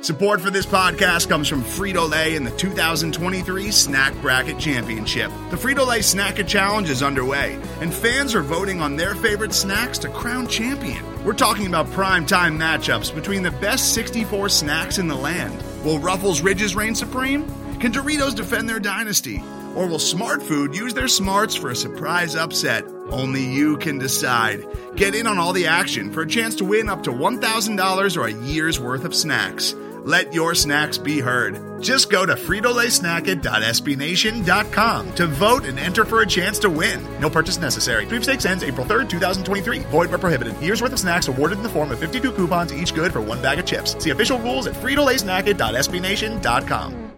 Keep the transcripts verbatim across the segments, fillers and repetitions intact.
Support for this podcast comes from Frito-Lay and the two thousand twenty-three Snack Bracket Championship. The Frito-Lay Snack-It Challenge is underway, and fans are voting on their favorite snacks to crown champion. We're talking about prime-time matchups between the best sixty-four snacks in the land. Will Ruffles Ridges reign supreme? Can Doritos defend their dynasty? Or will Smart Food use their smarts for a surprise upset? Only you can decide. Get in on all the action for a chance to win up to one thousand dollars or a year's worth of snacks. Let your snacks be heard. Just go to Frito Lay Snack It dot S B Nation dot com to vote and enter for a chance to win. No purchase necessary. Sweepstakes ends April third, twenty twenty-three. Void where prohibited. Year's worth of snacks awarded in the form of fifty-two coupons, each good for one bag of chips. See official rules at Frito Lay Snack It dot S B Nation dot com.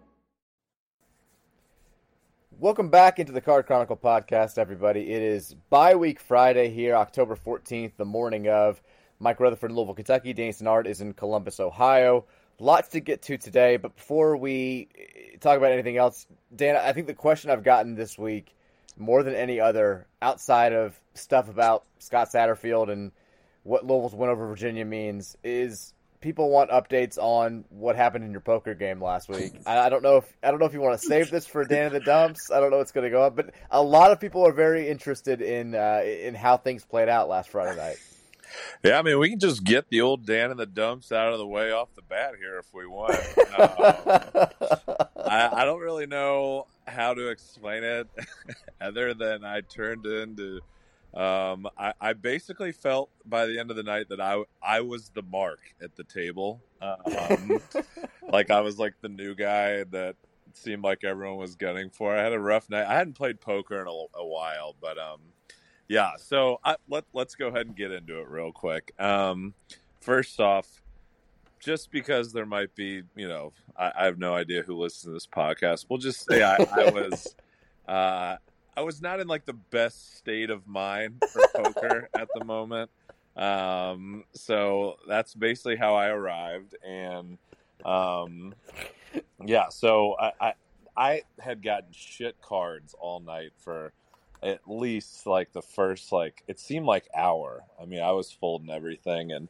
Welcome back into the Card Chronicle podcast, everybody. It is bye-week Friday here, October fourteenth, the morning of. Mike Rutherford in Louisville, Kentucky. Danny Sennard is in Columbus, Ohio. Lots to get to today, but before we talk about anything else, Dan, I think the question I've gotten this week, more than any other, outside of stuff about Scott Satterfield and what Louisville's win over Virginia means, is people want updates on what happened in your poker game last week. I, I don't know if I don't know if you want to save this for Dan in the Dumps. I don't know what's going to go on, but a lot of people are very interested in uh, in how things played out last Friday night. Yeah, I mean, we can just get the old Dan in the Dumps out of the way off the bat here if we want. um, I, I don't really know how to explain it other than I turned into um, – I, I basically felt by the end of the night that I, I was the mark at the table. Um, like I was like the new guy that it seemed like everyone was gunning for. I had a rough night. I hadn't played poker in a, a while, but um, – yeah, so I, let, let's go ahead and get into it real quick. Um, first off, just because there might be, you know, I, I have no idea who listens to this podcast. We'll just say I, I was uh, I was not in, like, the best state of mind for poker at the moment. Um, so that's basically how I arrived. And, um, yeah, so I, I, I had gotten shit cards all night for – at least like the first, like, it seemed like hour. I mean, I was folding everything and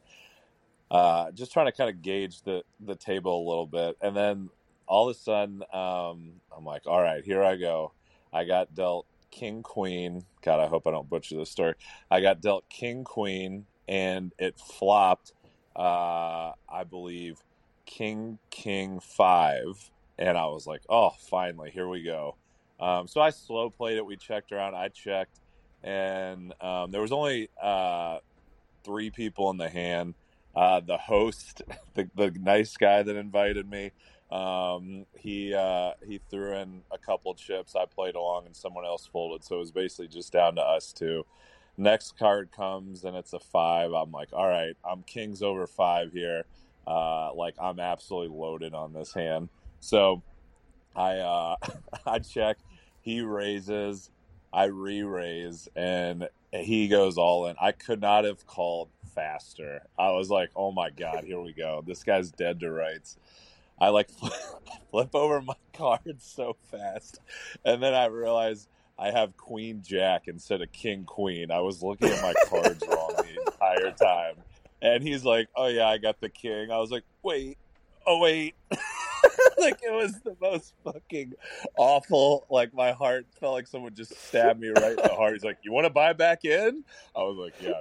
uh, just trying to kind of gauge the, the table a little bit. And then all of a sudden, um, I'm like, all right, here I go. I got dealt King, Queen. God, I hope I don't butcher this story. I got dealt King, Queen, and it flopped, uh, I believe, King, King, five. And I was like, oh, finally, here we go. Um, so I slow played it. We checked around. I checked, and um, there was only uh, three people in the hand. Uh, the host, the, the nice guy that invited me, um, he uh, he threw in a couple chips. I played along, and someone else folded. So it was basically just down to us two. Next card comes, and it's a five. I'm like, all right, I'm kings over five here. Uh, like, I'm absolutely loaded on this hand. So I uh, I check, he raises, I re-raise, and he goes all in. I could not have called faster. I was like, oh my God, here we go. This guy's dead to rights. I like flip, flip over my cards so fast. And then I realized I have Queen Jack instead of King Queen. I was looking at my cards wrong the entire time. And he's like, oh yeah, I got the king. I was like, wait, oh wait. Like, it was the most fucking awful. Like, my heart felt like someone just stabbed me right in the heart. He's like, you want to buy back in? I was like, yeah,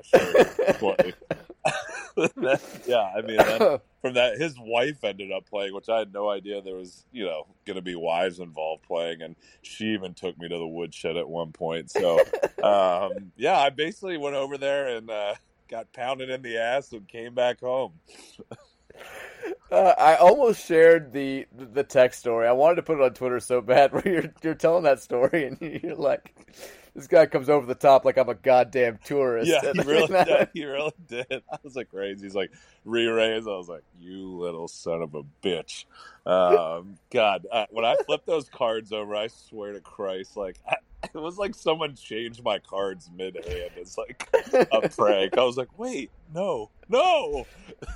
sure. Then, yeah, I mean, then from that, his wife ended up playing, which I had no idea there was, you know, going to be wives involved playing. And she even took me to the woodshed at one point. So, um, yeah, I basically went over there and uh, got pounded in the ass and came back home. Uh, I almost shared the the text story. I wanted to put it on Twitter so bad where you're you're telling that story and you're like, this guy comes over the top like I'm a goddamn tourist. Yeah, he really did. He really did. I was like crazy. He's like, re-raise. I was like, you little son of a bitch. Um, God, I, when I flipped those cards over, I swear to Christ, like, I, it was like someone changed my cards mid-hand. It's like a prank. I was like, wait, no, no.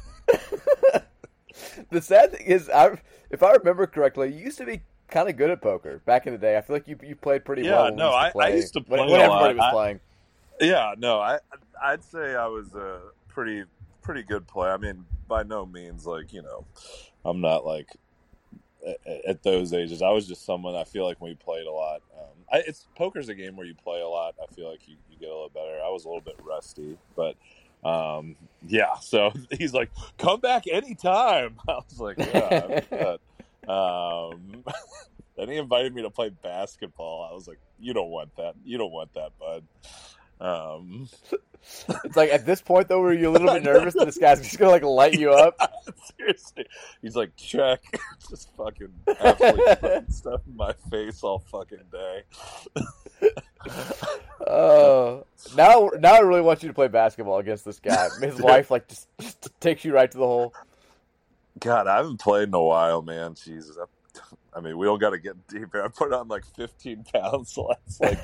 The sad thing is, I, if I remember correctly, you used to be kind of good at poker back in the day. I feel like you you played pretty yeah, well. Yeah, no, I, I used to play when, when a everybody lot. was I, playing. Yeah, no, I I'd say I was a pretty pretty good player. I mean, by no means like, you know, I'm not like at, at those ages. I was just someone, I feel like when we played a lot, um, I, it's poker's a game where you play a lot. I feel like you, you get a little better. I was a little bit rusty, but um, yeah. So he's like, come back anytime. I was like, yeah. But, um, then he invited me to play basketball. I was like, you don't want that. You don't want that, bud. Um, it's like at this point though, were you a little bit nervous that this guy's just gonna like light you up? Seriously, he's like, check, just fucking absolutely putting stuff in my face all fucking day. Oh, uh, now now I really want you to play basketball against this guy. His wife like just, just takes you right to the hole. God, I haven't played in a while, man. Jesus, I, I mean, we all got to get deeper. I put on like fifteen pounds less. Like,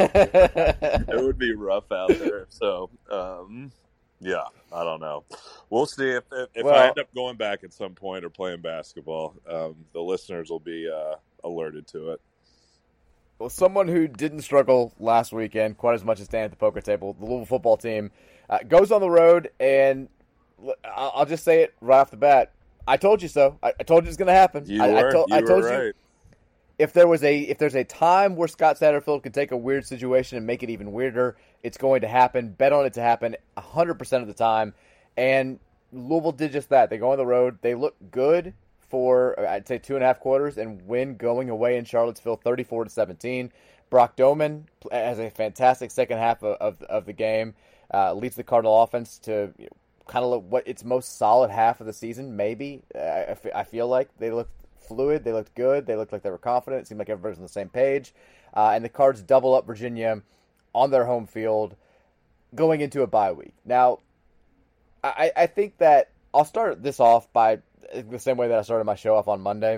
it would be rough out there. So, um, yeah, I don't know. We'll see if if, if well, I end up going back at some point or playing basketball. Um, the listeners will be uh, alerted to it. Well, someone who didn't struggle last weekend quite as much as Dan at the poker table, the Louisville football team, uh, goes on the road, and I'll, I'll just say it right off the bat. I told you so. I, I told you it's going to happen. You I, were. I, to, you I told were right. you. If there was a if there's a time where Scott Satterfield could take a weird situation and make it even weirder, it's going to happen. Bet on it to happen one hundred percent of the time. And Louisville did just that. They go on the road. They look good for, I'd say, two and a half quarters and win going away in Charlottesville thirty-four to seventeen. Brock Doman has a fantastic second half of, of, of the game. Uh, leads the Cardinal offense to you know, kind of look what its most solid half of the season, maybe. Uh, I, I feel like they look fluid. They looked good. They looked like they were confident. It seemed like everybody's on the same page. Uh, and the Cards double up Virginia on their home field going into a bye week. Now, I, I think that I'll start this off by the same way that I started my show off on Monday.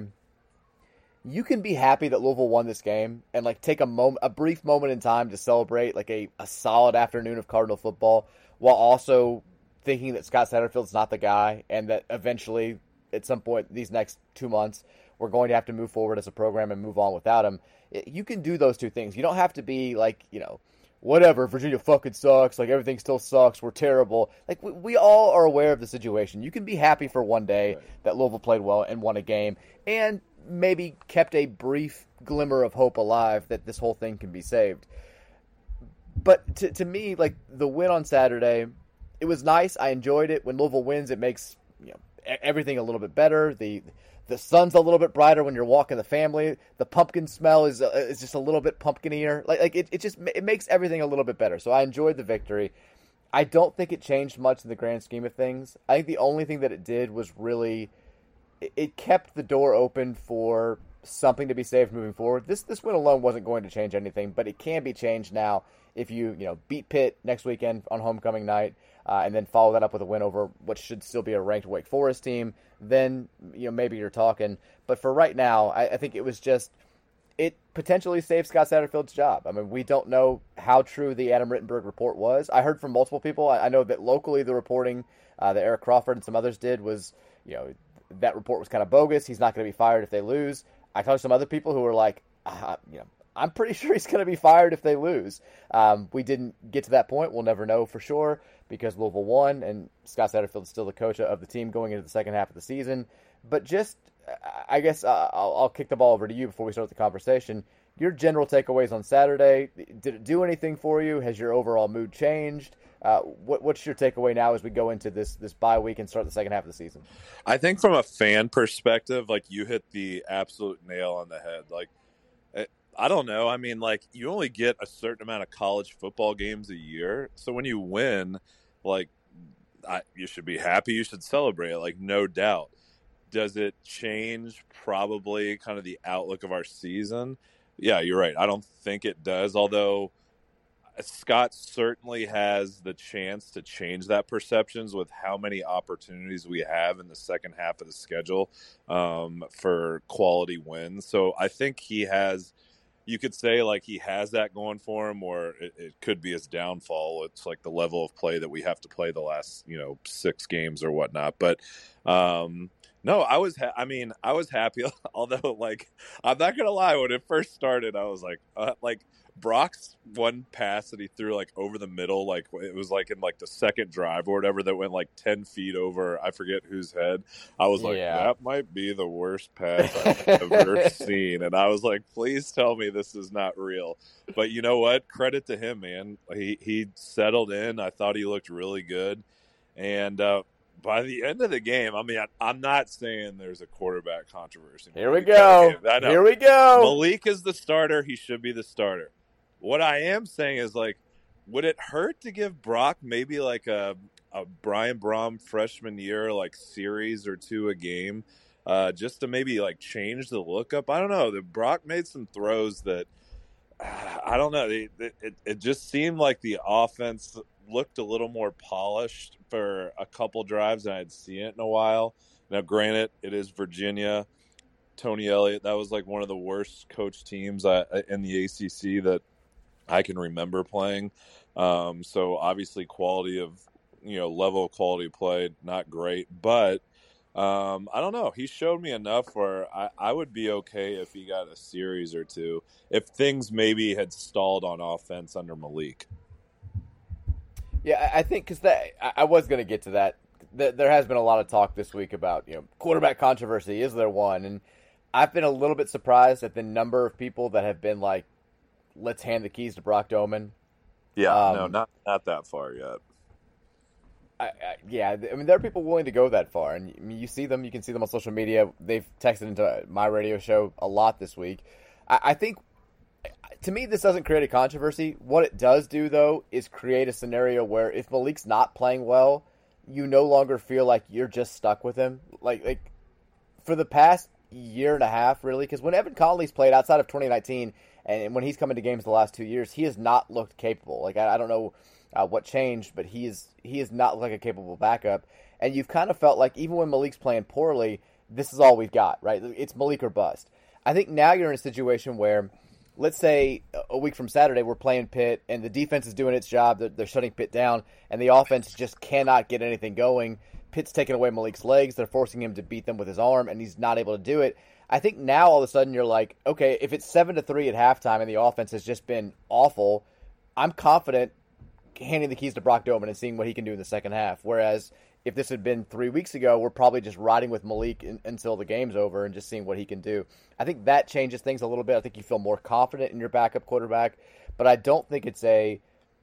You can be happy that Louisville won this game and like take a moment, a brief moment in time to celebrate like a, a solid afternoon of Cardinal football, while also thinking that Scott Satterfield's not the guy and that eventually at some point these next two months, we're going to have to move forward as a program and move on without him. You can do those two things. You don't have to be like, you know, whatever, Virginia fucking sucks, like everything still sucks, we're terrible. Like we, we all are aware of the situation. You can be happy for one day right. that Louisville played well and won a game and maybe kept a brief glimmer of hope alive that this whole thing can be saved. But to, to me, like the win on Saturday, it was nice. I enjoyed it. When Louisville wins, it makes, you know, everything a little bit better. The the sun's a little bit brighter when you're walking the family. The pumpkin smell is uh, is just a little bit pumpkinier. Like like it, it just it makes everything a little bit better. So I enjoyed the victory. I don't think it changed much in the grand scheme of things. I think the only thing that it did was really it, it kept the door open for something to be saved moving forward. This this win alone wasn't going to change anything, but it can be changed now if you you know beat Pitt next weekend on homecoming night. Uh, and then follow that up with a win over what should still be a ranked Wake Forest team, then you know maybe you're talking. But for right now, I, I think it was just it potentially saved Scott Satterfield's job. I mean, we don't know how true the Adam Rittenberg report was. I heard from multiple people. I, I know that locally the reporting uh, that Eric Crawford and some others did was, you know, that report was kind of bogus. He's not going to be fired if they lose. I talked to some other people who were like, uh, you know, I'm pretty sure he's going to be fired if they lose. Um, we didn't get to that point. We'll never know for sure because Louisville won, and Scott Satterfield is still the coach of the team going into the second half of the season. But just, I guess uh, I'll, I'll kick the ball over to you before we start the conversation. Your general takeaways on Saturday, did it do anything for you? Has your overall mood changed? Uh, what, what's your takeaway now as we go into this this bye week and start the second half of the season? I think from a fan perspective, like you hit the absolute nail on the head. Like, I don't know. I mean, like, you only get a certain amount of college football games a year. So when you win, like, I, you should be happy. You should celebrate it, like, no doubt. Does it change probably kind of the outlook of our season? Yeah, you're right. I don't think it does, although Scott certainly has the chance to change that perceptions with how many opportunities we have in the second half of the schedule um, for quality wins. So I think he has – you could say like he has that going for him, or it, it could be his downfall. It's like the level of play that we have to play the last, you know, six games or whatnot. But um, No, I was. Ha- I mean, I was happy. Although, like, I'm not gonna lie. When it first started, I was like, uh, like Brock's one pass that he threw like over the middle, like it was like in like the second drive or whatever that went like ten feet over. I forget whose head. I was like, Yeah. that might be the worst pass I've ever seen. And I was like, please tell me this is not real. But you know what? Credit to him, man. He he settled in. I thought he looked really good, and. uh By the end of the game, I mean, I, I'm not saying there's a quarterback controversy. Here we go. I know. Here we go. Malik is the starter. He should be the starter. What I am saying is, like, would it hurt to give Brock maybe like a, a Brian Brom freshman year, like, series or two a game, uh, just to maybe, like, change the look up? I don't know. The Brock made some throws that, uh, I don't know. It, it, it just seemed like the offense looked a little more polished for a couple drives than I'd seen it in a while. Now, granted, it is Virginia. Tony Elliott, that was like one of the worst coach teams I, in the A C C that I can remember playing. Um, so obviously quality of, you know, level of quality of play, not great. But um, I don't know. He showed me enough where I, I would be okay if he got a series or two, if things maybe had stalled on offense under Malik. Yeah, I think because that I was going to get to that. There has been a lot of talk this week about, you know, quarterback controversy. Is there one? And I've been a little bit surprised at the number of people that have been like, "Let's hand the keys to Brock Doman." Yeah, um, no, not not that far yet. I, I, yeah, I mean, there are people willing to go that far, and I mean, you see them. You can see them on social media. They've texted into my radio show a lot this week. I, I think. To me, this doesn't create a controversy. What it does do, though, is create a scenario where if Malik's not playing well, you no longer feel like you're just stuck with him. Like, like for the past year and a half, really, because when Evan Conley's played outside of twenty nineteen and when he's come into games the last two years, he has not looked capable. Like, I, I don't know uh, what changed, but he is he is not like a capable backup. And you've kind of felt like even when Malik's playing poorly, this is all we've got, right? It's Malik or bust. I think now you're in a situation where, let's say a week from Saturday we're playing Pitt and the defense is doing its job. They're, they're shutting Pitt down and the offense just cannot get anything going. Pitt's taking away Malik's legs. They're forcing him to beat them with his arm and he's not able to do it. I think now all of a sudden you're like, okay, if it's seven to three at halftime and the offense has just been awful, I'm confident handing the keys to Brock Doman and seeing what he can do in the second half. Whereas if this had been three weeks ago, we're probably just riding with Malik in, until the game's over and just seeing what he can do. I think that changes things a little bit. I think you feel more confident in your backup quarterback, but I don't think it's a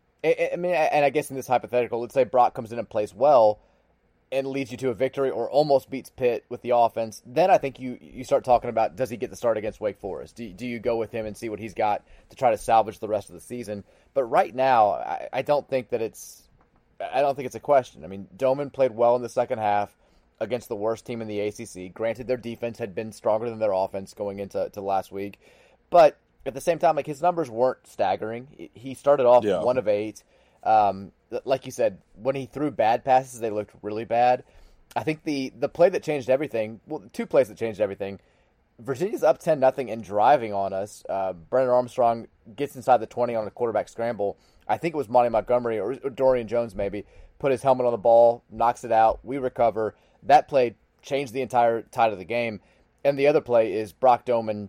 – I mean, and I guess in this hypothetical, let's say Brock comes in and plays well and leads you to a victory or almost beats Pitt with the offense. Then I think you, you start talking about, does he get the start against Wake Forest? Do, do you go with him and see what he's got to try to salvage the rest of the season? But right now, I, I don't think that it's – I don't think it's a question. I mean, Doman played well in the second half against the worst team in the A C C. Granted, their defense had been stronger than their offense going into to last week. But at the same time, like his numbers weren't staggering. He started off yeah. one of eight. Um, like you said, when he threw bad passes, they looked really bad. I think the, the play that changed everything, well, two plays that changed everything, Virginia's up ten nothing and driving on us. Uh, Brennan Armstrong gets inside the twenty on a quarterback scramble. I think it was Monty Montgomery or Dorian Jones maybe, put his helmet on the ball, knocks it out, we recover. That play changed the entire tide of the game. And the other play is Brock Doman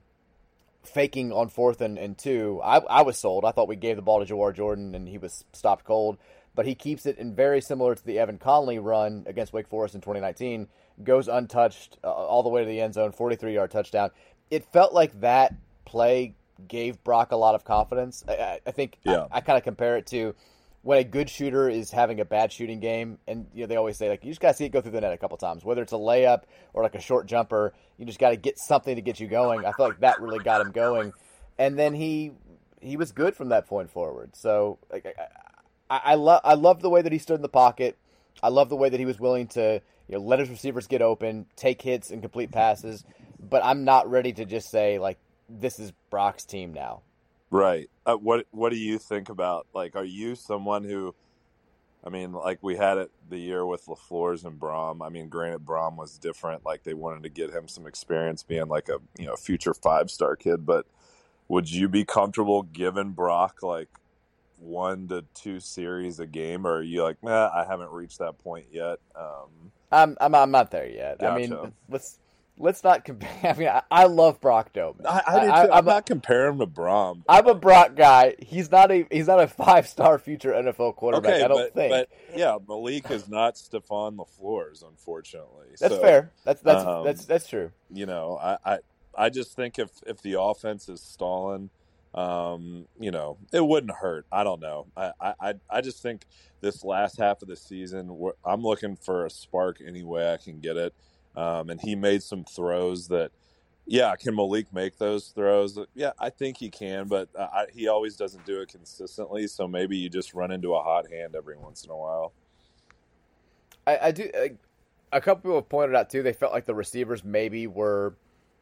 faking on fourth and, and two. I, I was sold. I thought we gave the ball to Jawar Jordan and he was stopped cold. But he keeps it, and very similar to the Evan Conley run against Wake Forest in twenty nineteen, goes untouched uh, all the way to the end zone, forty-three-yard touchdown. It felt like that play gave Brock a lot of confidence. I, I think yeah. I, I kind of compare it to when a good shooter is having a bad shooting game, and you know they always say like you just got to see it go through the net a couple times, whether it's a layup or like a short jumper. You just got to get something to get you going. I feel like that really got him going, and then he he was good from that point forward. So like, I, I, I love I love the way that he stood in the pocket. I love the way that he was willing to you know let his receivers get open, take hits, and complete passes. But I'm not ready to just say like, this is Brock's team now. Right. Uh, what What do you think about, like, are you someone who, I mean, like we had it the year with LaFleur's and Brom. I mean, granted, Brom was different. Like they wanted to get him some experience being like a, you know, future five-star kid. But would you be comfortable giving Brock like one to two series a game, or are you like, nah, I haven't reached that point yet? Um, I'm I'm I'm not there yet. Gotcha. I mean, let's let's not compare. I mean, I, I love Brock Doman. I, I, do I, too. I'm, I'm not comparing him to Brom. I'm a Brock guy. He's not a he's not a five star future N F L quarterback. Okay, I don't but, think. But yeah, Malik is not Stephon LaFleur's, unfortunately. That's so, fair. That's that's um, that's that's true. You know, I, I I just think if if the offense is stalling, um, you know, it wouldn't hurt. I don't know. I I I just think this last half of the season, I'm looking for a spark any way I can get it. Um, and he made some throws that, yeah, can Malik make those throws? Yeah, I think he can, but I, he always doesn't do it consistently. So maybe you just run into a hot hand every once in a while. I, I do. I, a couple people have pointed out too. They felt like the receivers maybe were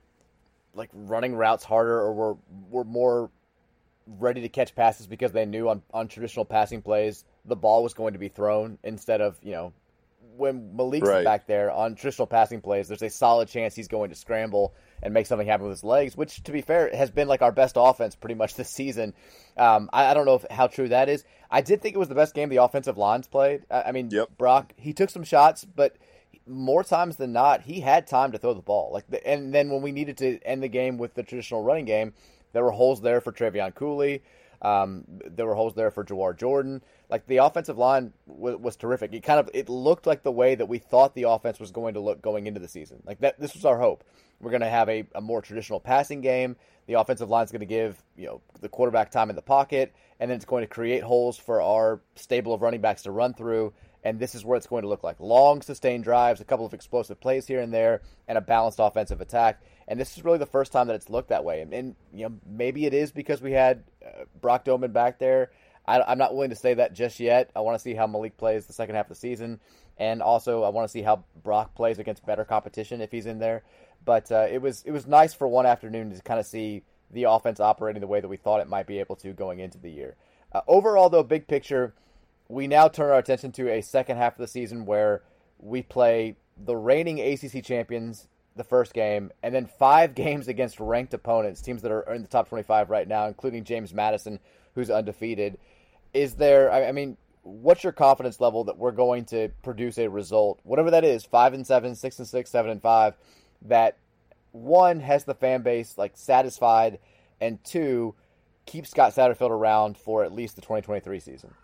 like running routes harder, or were were more ready to catch passes because they knew on, on traditional passing plays the ball was going to be thrown instead of, you know, when Malik's right. back there on traditional passing plays, there's a solid chance he's going to scramble and make something happen with his legs, which, to be fair, has been like our best offense pretty much this season. Um, I, I don't know if, how true that is. I did think it was the best game the offensive line's played. I, I mean, yep. Brock, he took some shots, but more times than not, he had time to throw the ball. Like, the, and then when we needed to end the game with the traditional running game, there were holes there for Trevion Cooley. Um, there were holes there for Jawar Jordan. Like, the offensive line w- was terrific. It kind of it looked like the way that we thought the offense was going to look going into the season. Like that, this was our hope. We're going to have a, a more traditional passing game. The offensive line is going to give, you know, the quarterback time in the pocket, and then it's going to create holes for our stable of running backs to run through. And this is where it's going to look like long, sustained drives, a couple of explosive plays here and there, and a balanced offensive attack. And this is really the first time that it's looked that way. And, and you know, maybe it is because we had uh, Brock Doman back there. I, I'm not willing to say that just yet. I want to see how Malik plays the second half of the season. And also I want to see how Brock plays against better competition if he's in there. But uh, it was it was nice for one afternoon to kind of see the offense operating the way that we thought it might be able to going into the year. Uh, overall, though, big picture, we now turn our attention to a second half of the season where we play the reigning A C C champions the first game, and then five games against ranked opponents, teams that are in the top twenty-five right now, including James Madison, who's undefeated. Is there, I mean, what's your confidence level that we're going to produce a result, whatever that is, five and seven, six and six, seven and five, that one has the fan base like satisfied, and two keeps Scott Satterfield around for at least the twenty twenty-three season?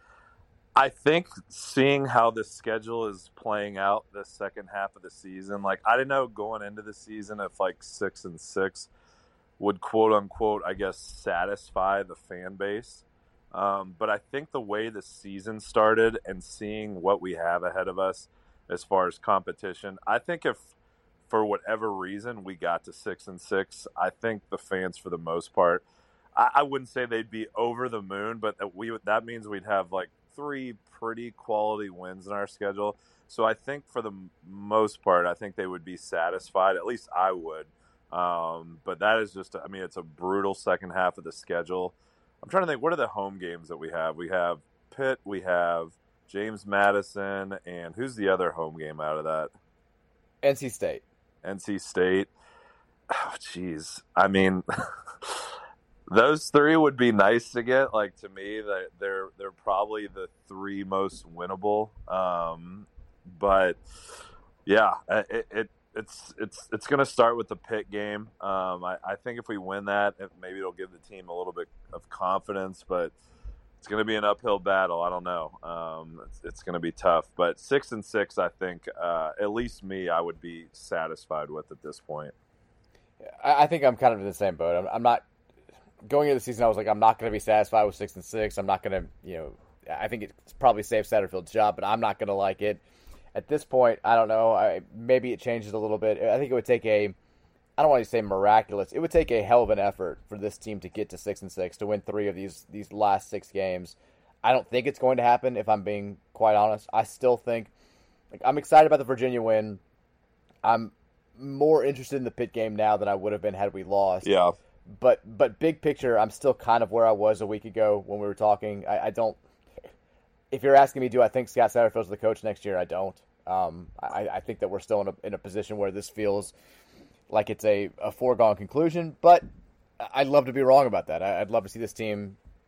I think seeing how the schedule is playing out the second half of the season, like I didn't know going into the season if like six and six would quote unquote, I guess, satisfy the fan base. Um, but I think the way the season started and seeing what we have ahead of us as far as competition, I think if for whatever reason we got to six and six, I think the fans for the most part, I, I wouldn't say they'd be over the moon, but that we that means we'd have like three pretty quality wins in our schedule. So I think for the most part, I think they would be satisfied. At least I would. Um, but that is just, I mean, it's a brutal second half of the schedule. I'm trying to think, what are the home games that we have? We have Pitt, we have James Madison, and who's the other home game out of that? N C State. N C State. Oh, jeez. I mean, those three would be nice to get. Like, to me, they're they're probably the three most winnable. Um, but yeah, it, it it's it's it's going to start with the Pitt game. Um, I, I think if we win that, maybe it'll give the team a little bit of confidence. But it's going to be an uphill battle. I don't know. Um, it's, it's going to be tough. But six and six, I think, uh, at least me, I would be satisfied with at this point. I, I think I'm kind of in the same boat. I'm, I'm not. Going into the season, I was like, I'm not going to be satisfied with six and six. I'm not going to, you know, I think it's probably saved Satterfield's job, but I'm not going to like it. At this point, I don't know. I, maybe it changes a little bit. I think it would take a, I don't want to say miraculous. It would take a hell of an effort for this team to get to six and six to win three of these these last six games. I don't think it's going to happen. If I'm being quite honest, I still think, like, I'm excited about the Virginia win. I'm more interested in the Pitt game now than I would have been had we lost. Yeah. But but big picture, I'm still kind of where I was a week ago when we were talking. I, I don't. If you're asking me, do I think Scott Satterfield's the coach next year? I don't. Um, I, I think that we're still in a in a position where this feels like it's a, a foregone conclusion. But I'd love to be wrong about that. I, I'd love to see this team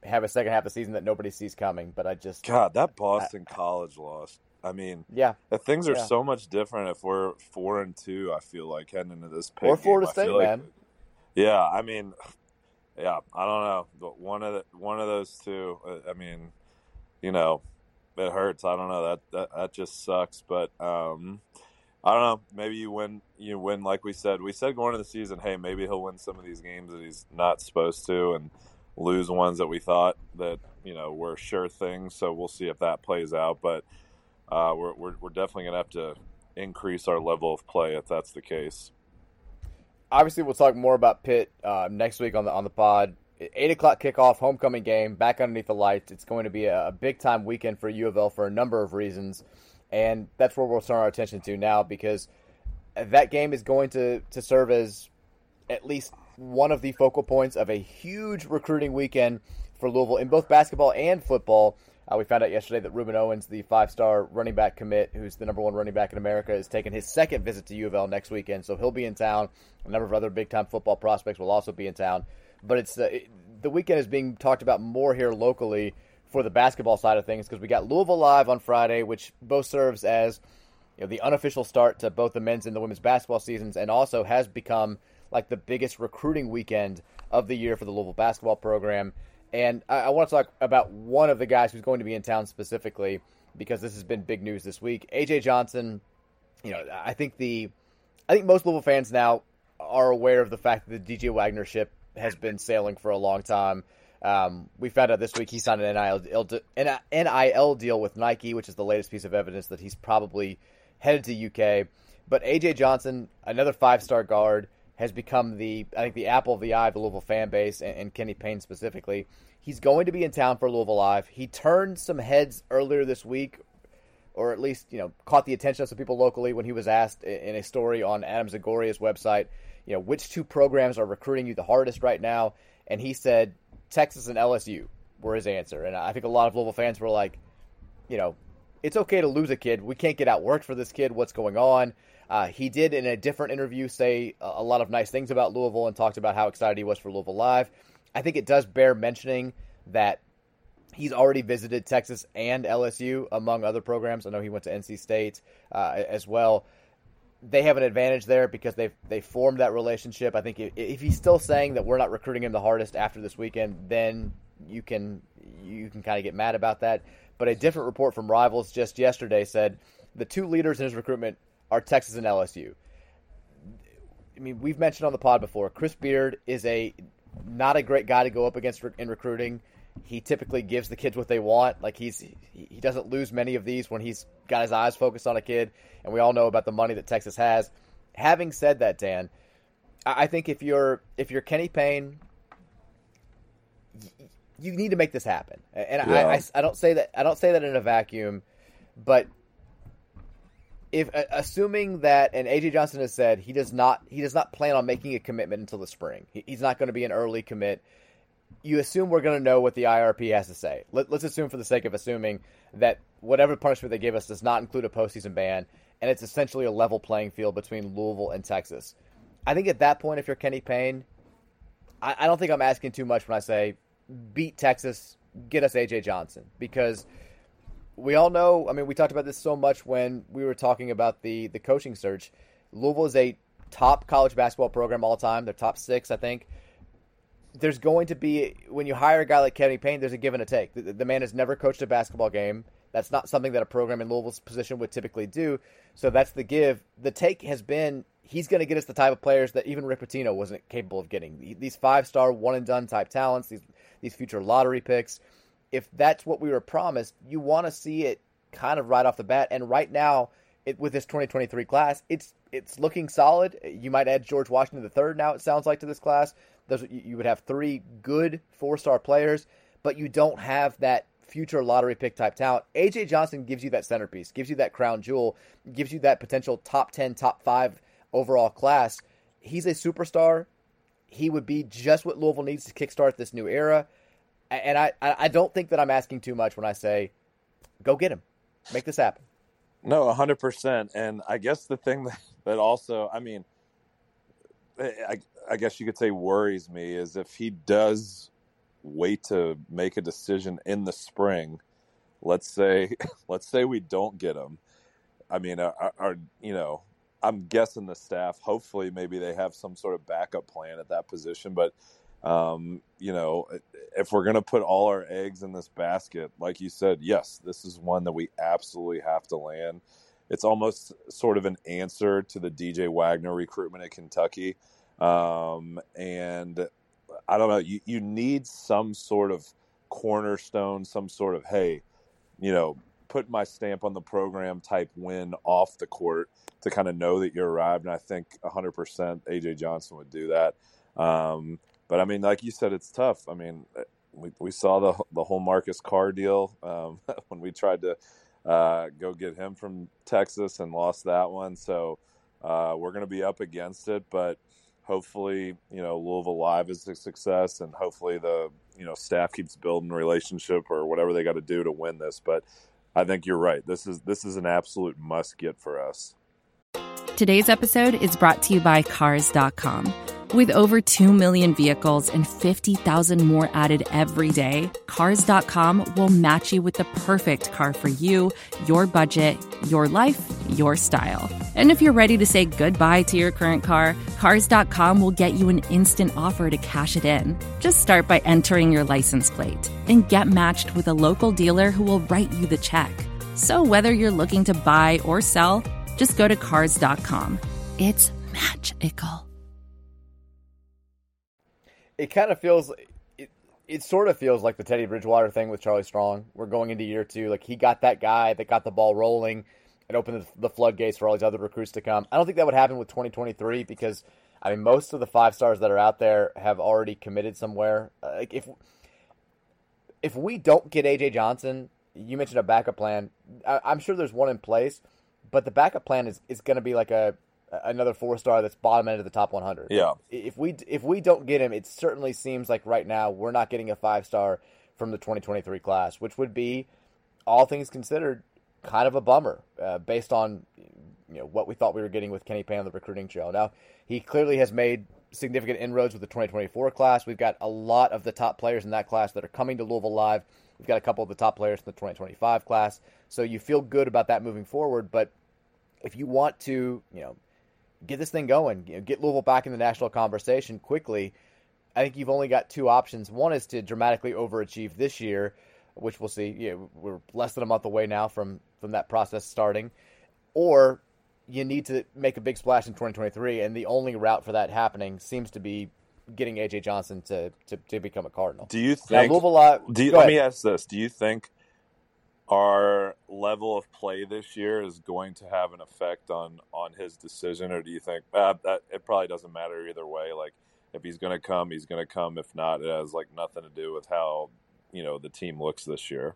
have a second half of the season that nobody sees coming. But I just God, that Boston I, College loss. I mean, yeah, if things are yeah. so much different if we're four and two. I feel like heading into this pick or Florida game, State, like, man. Yeah, I mean, yeah, I don't know. But one of the, one of those two. I mean, you know, it hurts. I don't know. That that, that just sucks. But um, I don't know. Maybe you win. You win, like we said. We said going into the season, hey, maybe he'll win some of these games that he's not supposed to, and lose ones that we thought that you know were sure things. So we'll see if that plays out. But uh, we're we're we're definitely gonna have to increase our level of play if that's the case. Obviously, we'll talk more about Pitt uh, next week on the on the pod. Eight o'clock kickoff, homecoming game, back underneath the lights. It's going to be a, a big time weekend for U of L for a number of reasons, and that's where we'll turn our attention to now because that game is going to to serve as at least one of the focal points of a huge recruiting weekend for Louisville in both basketball and football. Uh, we found out yesterday that Ruben Owens, the five-star running back commit, who's the number one running back in America, is taking his second visit to U of L next weekend, so he'll be in town. A number of other big-time football prospects will also be in town. But it's uh, it, the weekend is being talked about more here locally for the basketball side of things because we got Louisville Live on Friday, which both serves as you know, the unofficial start to both the men's and the women's basketball seasons and also has become like the biggest recruiting weekend of the year for the Louisville basketball program. And I, I want to talk about one of the guys who's going to be in town specifically because this has been big news this week. A J Johnson, you know, I think the, I think most Louisville fans now are aware of the fact that the D J Wagner ship has been sailing for a long time. Um, we found out this week he signed an N I L deal with Nike, which is the latest piece of evidence that he's probably headed to U K. But A J Johnson, another five-star guard, has become the, I think, the apple of the eye of the Louisville fan base, and, and Kenny Payne specifically. He's going to be in town for Louisville Live. He turned some heads earlier this week, or at least, you know, caught the attention of some people locally when he was asked in a story on Adam Zagoria's website, you know, which two programs are recruiting you the hardest right now? And he said Texas and L S U were his answer. And I think a lot of Louisville fans were like, you know, it's okay to lose a kid. We can't get outworked for this kid. What's going on? Uh, he did, in a different interview, say a lot of nice things about Louisville and talked about how excited he was for Louisville Live. I think it does bear mentioning that he's already visited Texas and L S U, among other programs. I know he went to N C State uh, as well. They have an advantage there because they've they formed that relationship. I think if, if he's still saying that we're not recruiting him the hardest after this weekend, then you can you can kind of get mad about that. But a different report from Rivals just yesterday said the two leaders in his recruitment are Texas and L S U. I mean, we've mentioned on the pod before, Chris Beard is a not a great guy to go up against in recruiting. He typically gives the kids what they want. Like he's he doesn't lose many of these when he's got his eyes focused on a kid, and we all know about the money that Texas has. Having said that, Dan, I think if you're if you're Kenny Payne, you need to make this happen. And yeah. I, I, I don't say that I don't say that in a vacuum, but if assuming that, and A J Johnson has said he does not he does not plan on making a commitment until the spring. He, he's not going to be an early commit. You assume we're going to know what the I R P has to say. Let, let's assume, for the sake of assuming, that whatever punishment they give us does not include a postseason ban, and it's essentially a level playing field between Louisville and Texas. I think at that point, if you're Kenny Payne, I, I don't think I'm asking too much when I say beat Texas, get us A J Johnson, because we all know, I mean, we talked about this so much when we were talking about the, the coaching search. Louisville is a top college basketball program all time. They're top six, I think. There's going to be, when you hire a guy like Kenny Payne, there's a give and a take. The, the man has never coached a basketball game. That's not something that a program in Louisville's position would typically do. So that's the give. The take has been, he's going to get us the type of players that even Rick Pitino wasn't capable of getting. These five-star, one-and-done type talents, these these future lottery picks. If that's what we were promised, you want to see it kind of right off the bat. And right now, it, with this twenty twenty-three class, it's it's looking solid. You might add George Washington the third now, it sounds like, to this class. Those, you would have three good four-star players, but you don't have that future lottery pick type talent. A J Johnson gives you that centerpiece, gives you that crown jewel, gives you that potential top ten, top five overall class. He's a superstar. He would be just what Louisville needs to kickstart this new era. And I, I don't think that I'm asking too much when I say, go get him. Make this happen. No, one hundred percent. And I guess the thing that, that also, I mean, I, I guess you could say worries me is if he does wait to make a decision in the spring. Let's say, let's say we don't get him. I mean, our, our, you know, I'm guessing the staff, hopefully maybe they have some sort of backup plan at that position. But, um, you know, if we're going to put all our eggs in this basket, like you said, yes, this is one that we absolutely have to land. It's almost sort of an answer to the D J Wagner recruitment at Kentucky. Um, and I don't know, you, you need some sort of cornerstone, some sort of, hey, you know, put my stamp on the program type win off the court to kind of know that you arrived. And I think one hundred percent A J Johnson would do that. Um, but, I mean, like you said, it's tough. I mean, we, we saw the the whole Marcus Carr deal um, when we tried to uh, go get him from Texas and lost that one. So uh, we're going to be up against it. But hopefully, you know, Louisville Live is a success, and hopefully the, you know, staff keeps building a relationship or whatever they got to do to win this. But I think you're right. This is this is an absolute must get for us. Today's episode is brought to you by Cars dot com. With over two million vehicles and fifty thousand more added every day, Cars dot com will match you with the perfect car for you, your budget, your life, your style. And if you're ready to say goodbye to your current car, Cars dot com will get you an instant offer to cash it in. Just start by entering your license plate and get matched with a local dealer who will write you the check. So whether you're looking to buy or sell, just go to Cars dot com. It's magical. It kind of feels, it, it sort of feels like the Teddy Bridgewater thing with Charlie Strong. We're going into year two. Like, he got that guy that got the ball rolling and opened the, the floodgates for all these other recruits to come. I don't think that would happen with twenty twenty-three because, I mean, most of the five stars that are out there have already committed somewhere. Uh, like if if we don't get A J Johnson, you mentioned a backup plan. I, I'm sure there's one in place, but the backup plan is, is going to be like a another four-star that's bottom end of the top one hundred. Yeah. If we if we don't get him, it certainly seems like right now we're not getting a five-star from the twenty twenty-three class, which would be, all things considered, kind of a bummer uh, based on you know what we thought we were getting with Kenny Payne on the recruiting trail. Now, he clearly has made significant inroads with the twenty twenty-four class. We've got a lot of the top players in that class that are coming to Louisville Live. We've got a couple of the top players in the twenty twenty-five class. So you feel good about that moving forward, but if you want to, you know, get this thing going, you know, get Louisville back in the national conversation quickly, I think you've only got two options. One is to dramatically overachieve this year, which we'll see. You know, we're less than a month away now from, from that process starting. Or you need to make a big splash in twenty twenty-three, and the only route for that happening seems to be getting A J Johnson to, to, to become a Cardinal. Do you think? Now, Louisville, uh, do you, let me ask this: do you think our level of play this year is going to have an effect on, on his decision, or do you think uh, that it probably doesn't matter either way? Like, if he's going to come, he's going to come. If not, it has like nothing to do with how, you know, the team looks this year.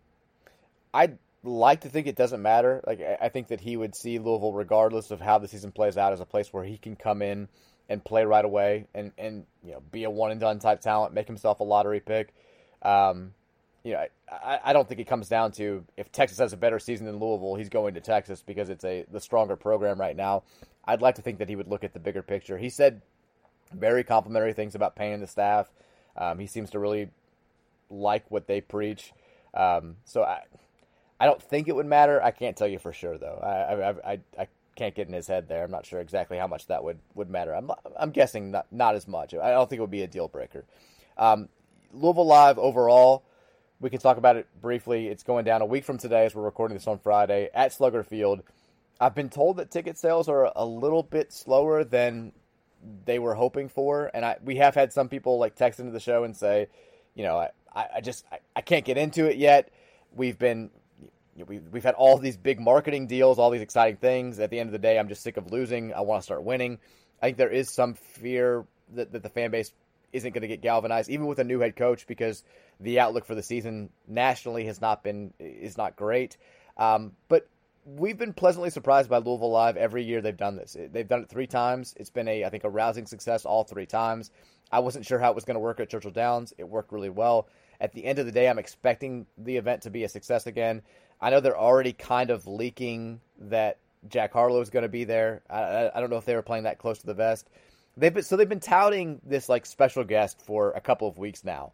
I'd like to think it doesn't matter. Like, I think that he would see Louisville, regardless of how the season plays out, as a place where he can come in and play right away and, and you know, be a one and done type talent, make himself a lottery pick. Um, You know, I, I don't think it comes down to if Texas has a better season than Louisville, he's going to Texas because it's a the stronger program right now. I'd like to think that he would look at the bigger picture. He said very complimentary things about Payne and the staff. Um, he seems to really like what they preach. Um, so I, I don't think it would matter. I can't tell you for sure though. I I I, I can't get in his head there. I'm not sure exactly how much that would, would matter. I'm I'm guessing not not as much. I don't think it would be a deal breaker. Um, Louisville Live overall. We can talk about it briefly. It's going down a week from today as we're recording this on Friday at Slugger Field. I've been told that ticket sales are a little bit slower than they were hoping for. And I we have had some people like text into the show and say, you know, I, I just I, I can't get into it yet. We've been you know, we've, we've had all these big marketing deals, all these exciting things. At the end of the day, I'm just sick of losing. I want to start winning. I think there is some fear that, that the fan base isn't going to get galvanized, even with a new head coach, because the outlook for the season nationally has not been is not great. Um, but we've been pleasantly surprised by Louisville Live every year they've done this. They've done it three times. It's been a I think a rousing success all three times. I wasn't sure how it was going to work at Churchill Downs. It worked really well. At the end of the day, I'm expecting the event to be a success again. I know they're already kind of leaking that Jack Harlow is going to be there. I, I don't know if they were playing that close to the vest. They've been, so they've been touting this like special guest for a couple of weeks now,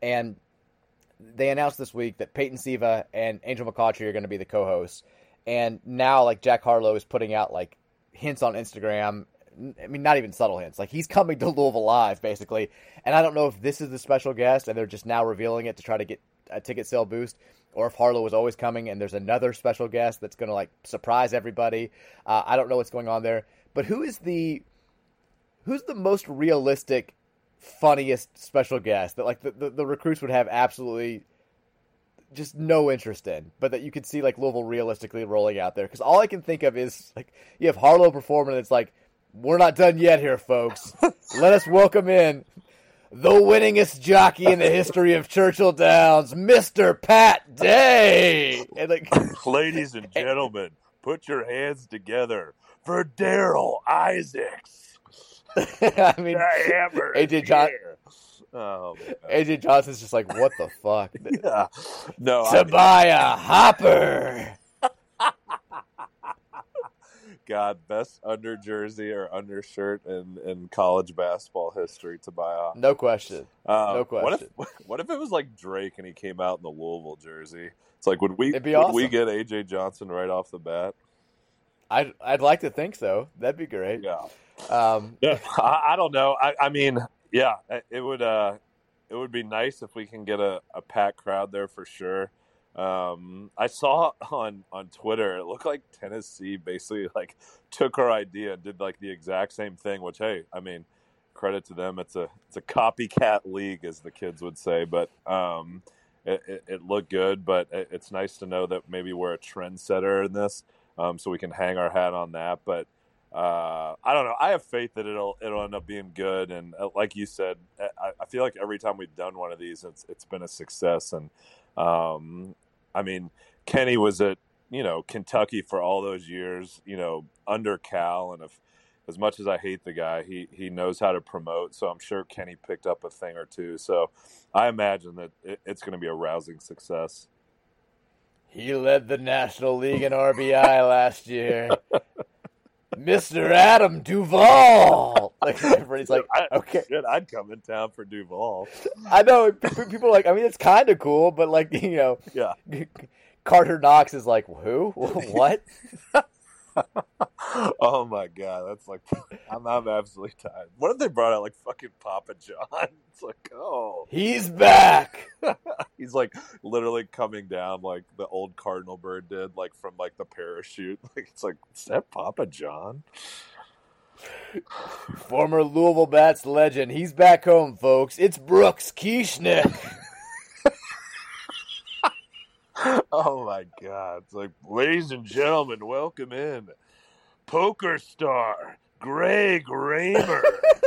And they announced this week that Peyton Siva and Angel McCautry are going to be the co-hosts. And now, like, Jack Harlow is putting out, like, hints on Instagram. I mean, not even subtle hints. Like, he's coming to Louisville Live, basically. And I don't know if this is the special guest and they're just now revealing it to try to get a ticket sale boost, or if Harlow was always coming and there's another special guest that's going to, like, surprise everybody. Uh, I don't know what's going on there. But who is the who's the most realistic, funniest special guest that, like, the, the, the recruits would have absolutely just no interest in, but that you could see, like, Louisville realistically rolling out there? Because all I can think of is, like, you have Harlow perform and it's like, we're not done yet here, folks. Let us welcome in the winningest jockey in the history of Churchill Downs, Mister Pat Day. And, like, ladies and gentlemen, put your hands together for Daryl Isaacs. I mean, A J John- oh, A J Johnson's just like, what the fuck? Yeah. No, Tobiah I mean... Hopper. God, best under jersey or undershirt in, in college basketball history, Tobiah. No question. Uh, no question. What if, what if it was like Drake and he came out in the Louisville jersey? It's like, would we It'd be would awesome. we get A J Johnson right off the bat? I'd I'd like to think so. That'd be great. Yeah. Um, yeah. I, I don't know. I, I mean, yeah, it would uh, it would be nice if we can get a, a packed crowd there for sure. Um, I saw on, on Twitter, it looked like Tennessee basically like took our idea and did like the exact same thing, which, hey, I mean, credit to them. It's a, it's a copycat league, as the kids would say, but, um, it, it, it looked good, but it, it's nice to know that maybe we're a trendsetter in this. Um, so we can hang our hat on that, but, uh, I don't know. I have faith that it'll, it'll end up being good. And uh, like you said, I, I feel like every time we've done one of these, it's, it's been a success. And, Um, I mean, Kenny was at, you know, Kentucky for all those years, you know, under Cal. And if, as much as I hate the guy, he, he knows how to promote. So I'm sure Kenny picked up a thing or two. So I imagine that it, it's going to be a rousing success. He led the National League in R B I last year. Mister Adam Duvall. Like, everybody's like, okay. Shit, I'd come in town for Duvall. I know. People are like, I mean, it's kind of cool, but, like, you know. Yeah. Carter Knox is like, who? What? Oh, my God. That's like, I'm, I'm absolutely tired. What if they brought out, like, fucking Papa John? It's like, oh. He's back. He's, like, literally coming down like the old Cardinal bird did, like, from, like, the parachute. Like, it's like, is that Papa John? Former Louisville Bats legend. He's back home, folks. It's Brooks Kieschnick. Oh, my God. It's like, ladies and gentlemen, welcome in poker star Greg Raymer.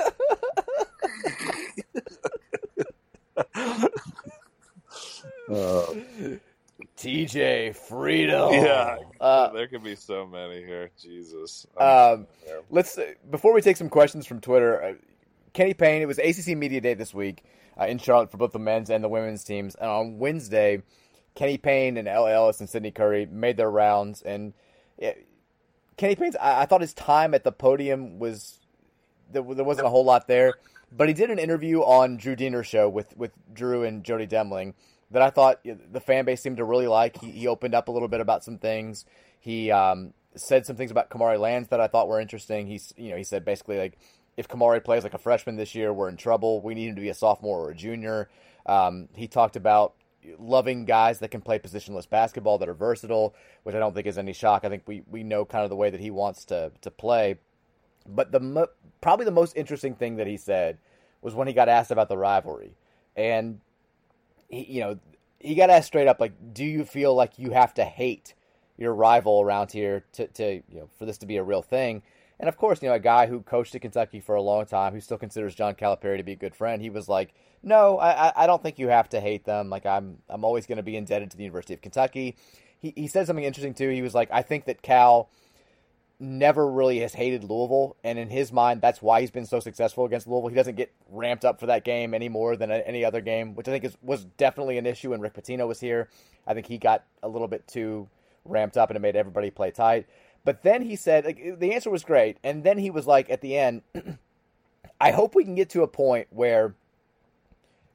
uh, T J Friedel. Yeah, uh, there could be so many here. Jesus. Um, let's before we take some questions from Twitter. Uh, Kenny Payne. It was A C C Media Day this week uh, in Charlotte for both the men's and the women's teams. And on Wednesday, Kenny Payne and L. Ellis and Sydney Curry made their rounds. And yeah, Kenny Payne's. I, I thought his time at the podium was there, there wasn't a whole lot there, but he did an interview on Drew Diener's show with with Drew and Jody Demling that I thought the fan base seemed to really like. He, he opened up a little bit about some things. He um, said some things about Kamari Lands that I thought were interesting. He's, you know, he said basically like, if Kamari plays like a freshman this year, we're in trouble. We need him to be a sophomore or a junior. Um, he talked about loving guys that can play positionless basketball that are versatile, which I don't think is any shock. I think we, we know kind of the way that he wants to to play. But the mo- probably the most interesting thing that he said was when he got asked about the rivalry. And He, you know, he got asked straight up, like, do you feel like you have to hate your rival around here to, to, you know, for this to be a real thing? And of course, you know, a guy who coached at Kentucky for a long time, who still considers John Calipari to be a good friend, he was like, no, I, I don't think you have to hate them. Like, I'm, I'm always going to be indebted to the University of Kentucky. He, he said something interesting too. He was like, I think that Cal never really has hated Louisville, and in his mind, that's why he's been so successful against Louisville. He doesn't get ramped up for that game any more than any other game, which I think is, was definitely an issue when Rick Pitino was here. I think he got a little bit too ramped up, and it made everybody play tight. But then he said, like, the answer was great, and then he was like, at the end, I hope we can get to a point where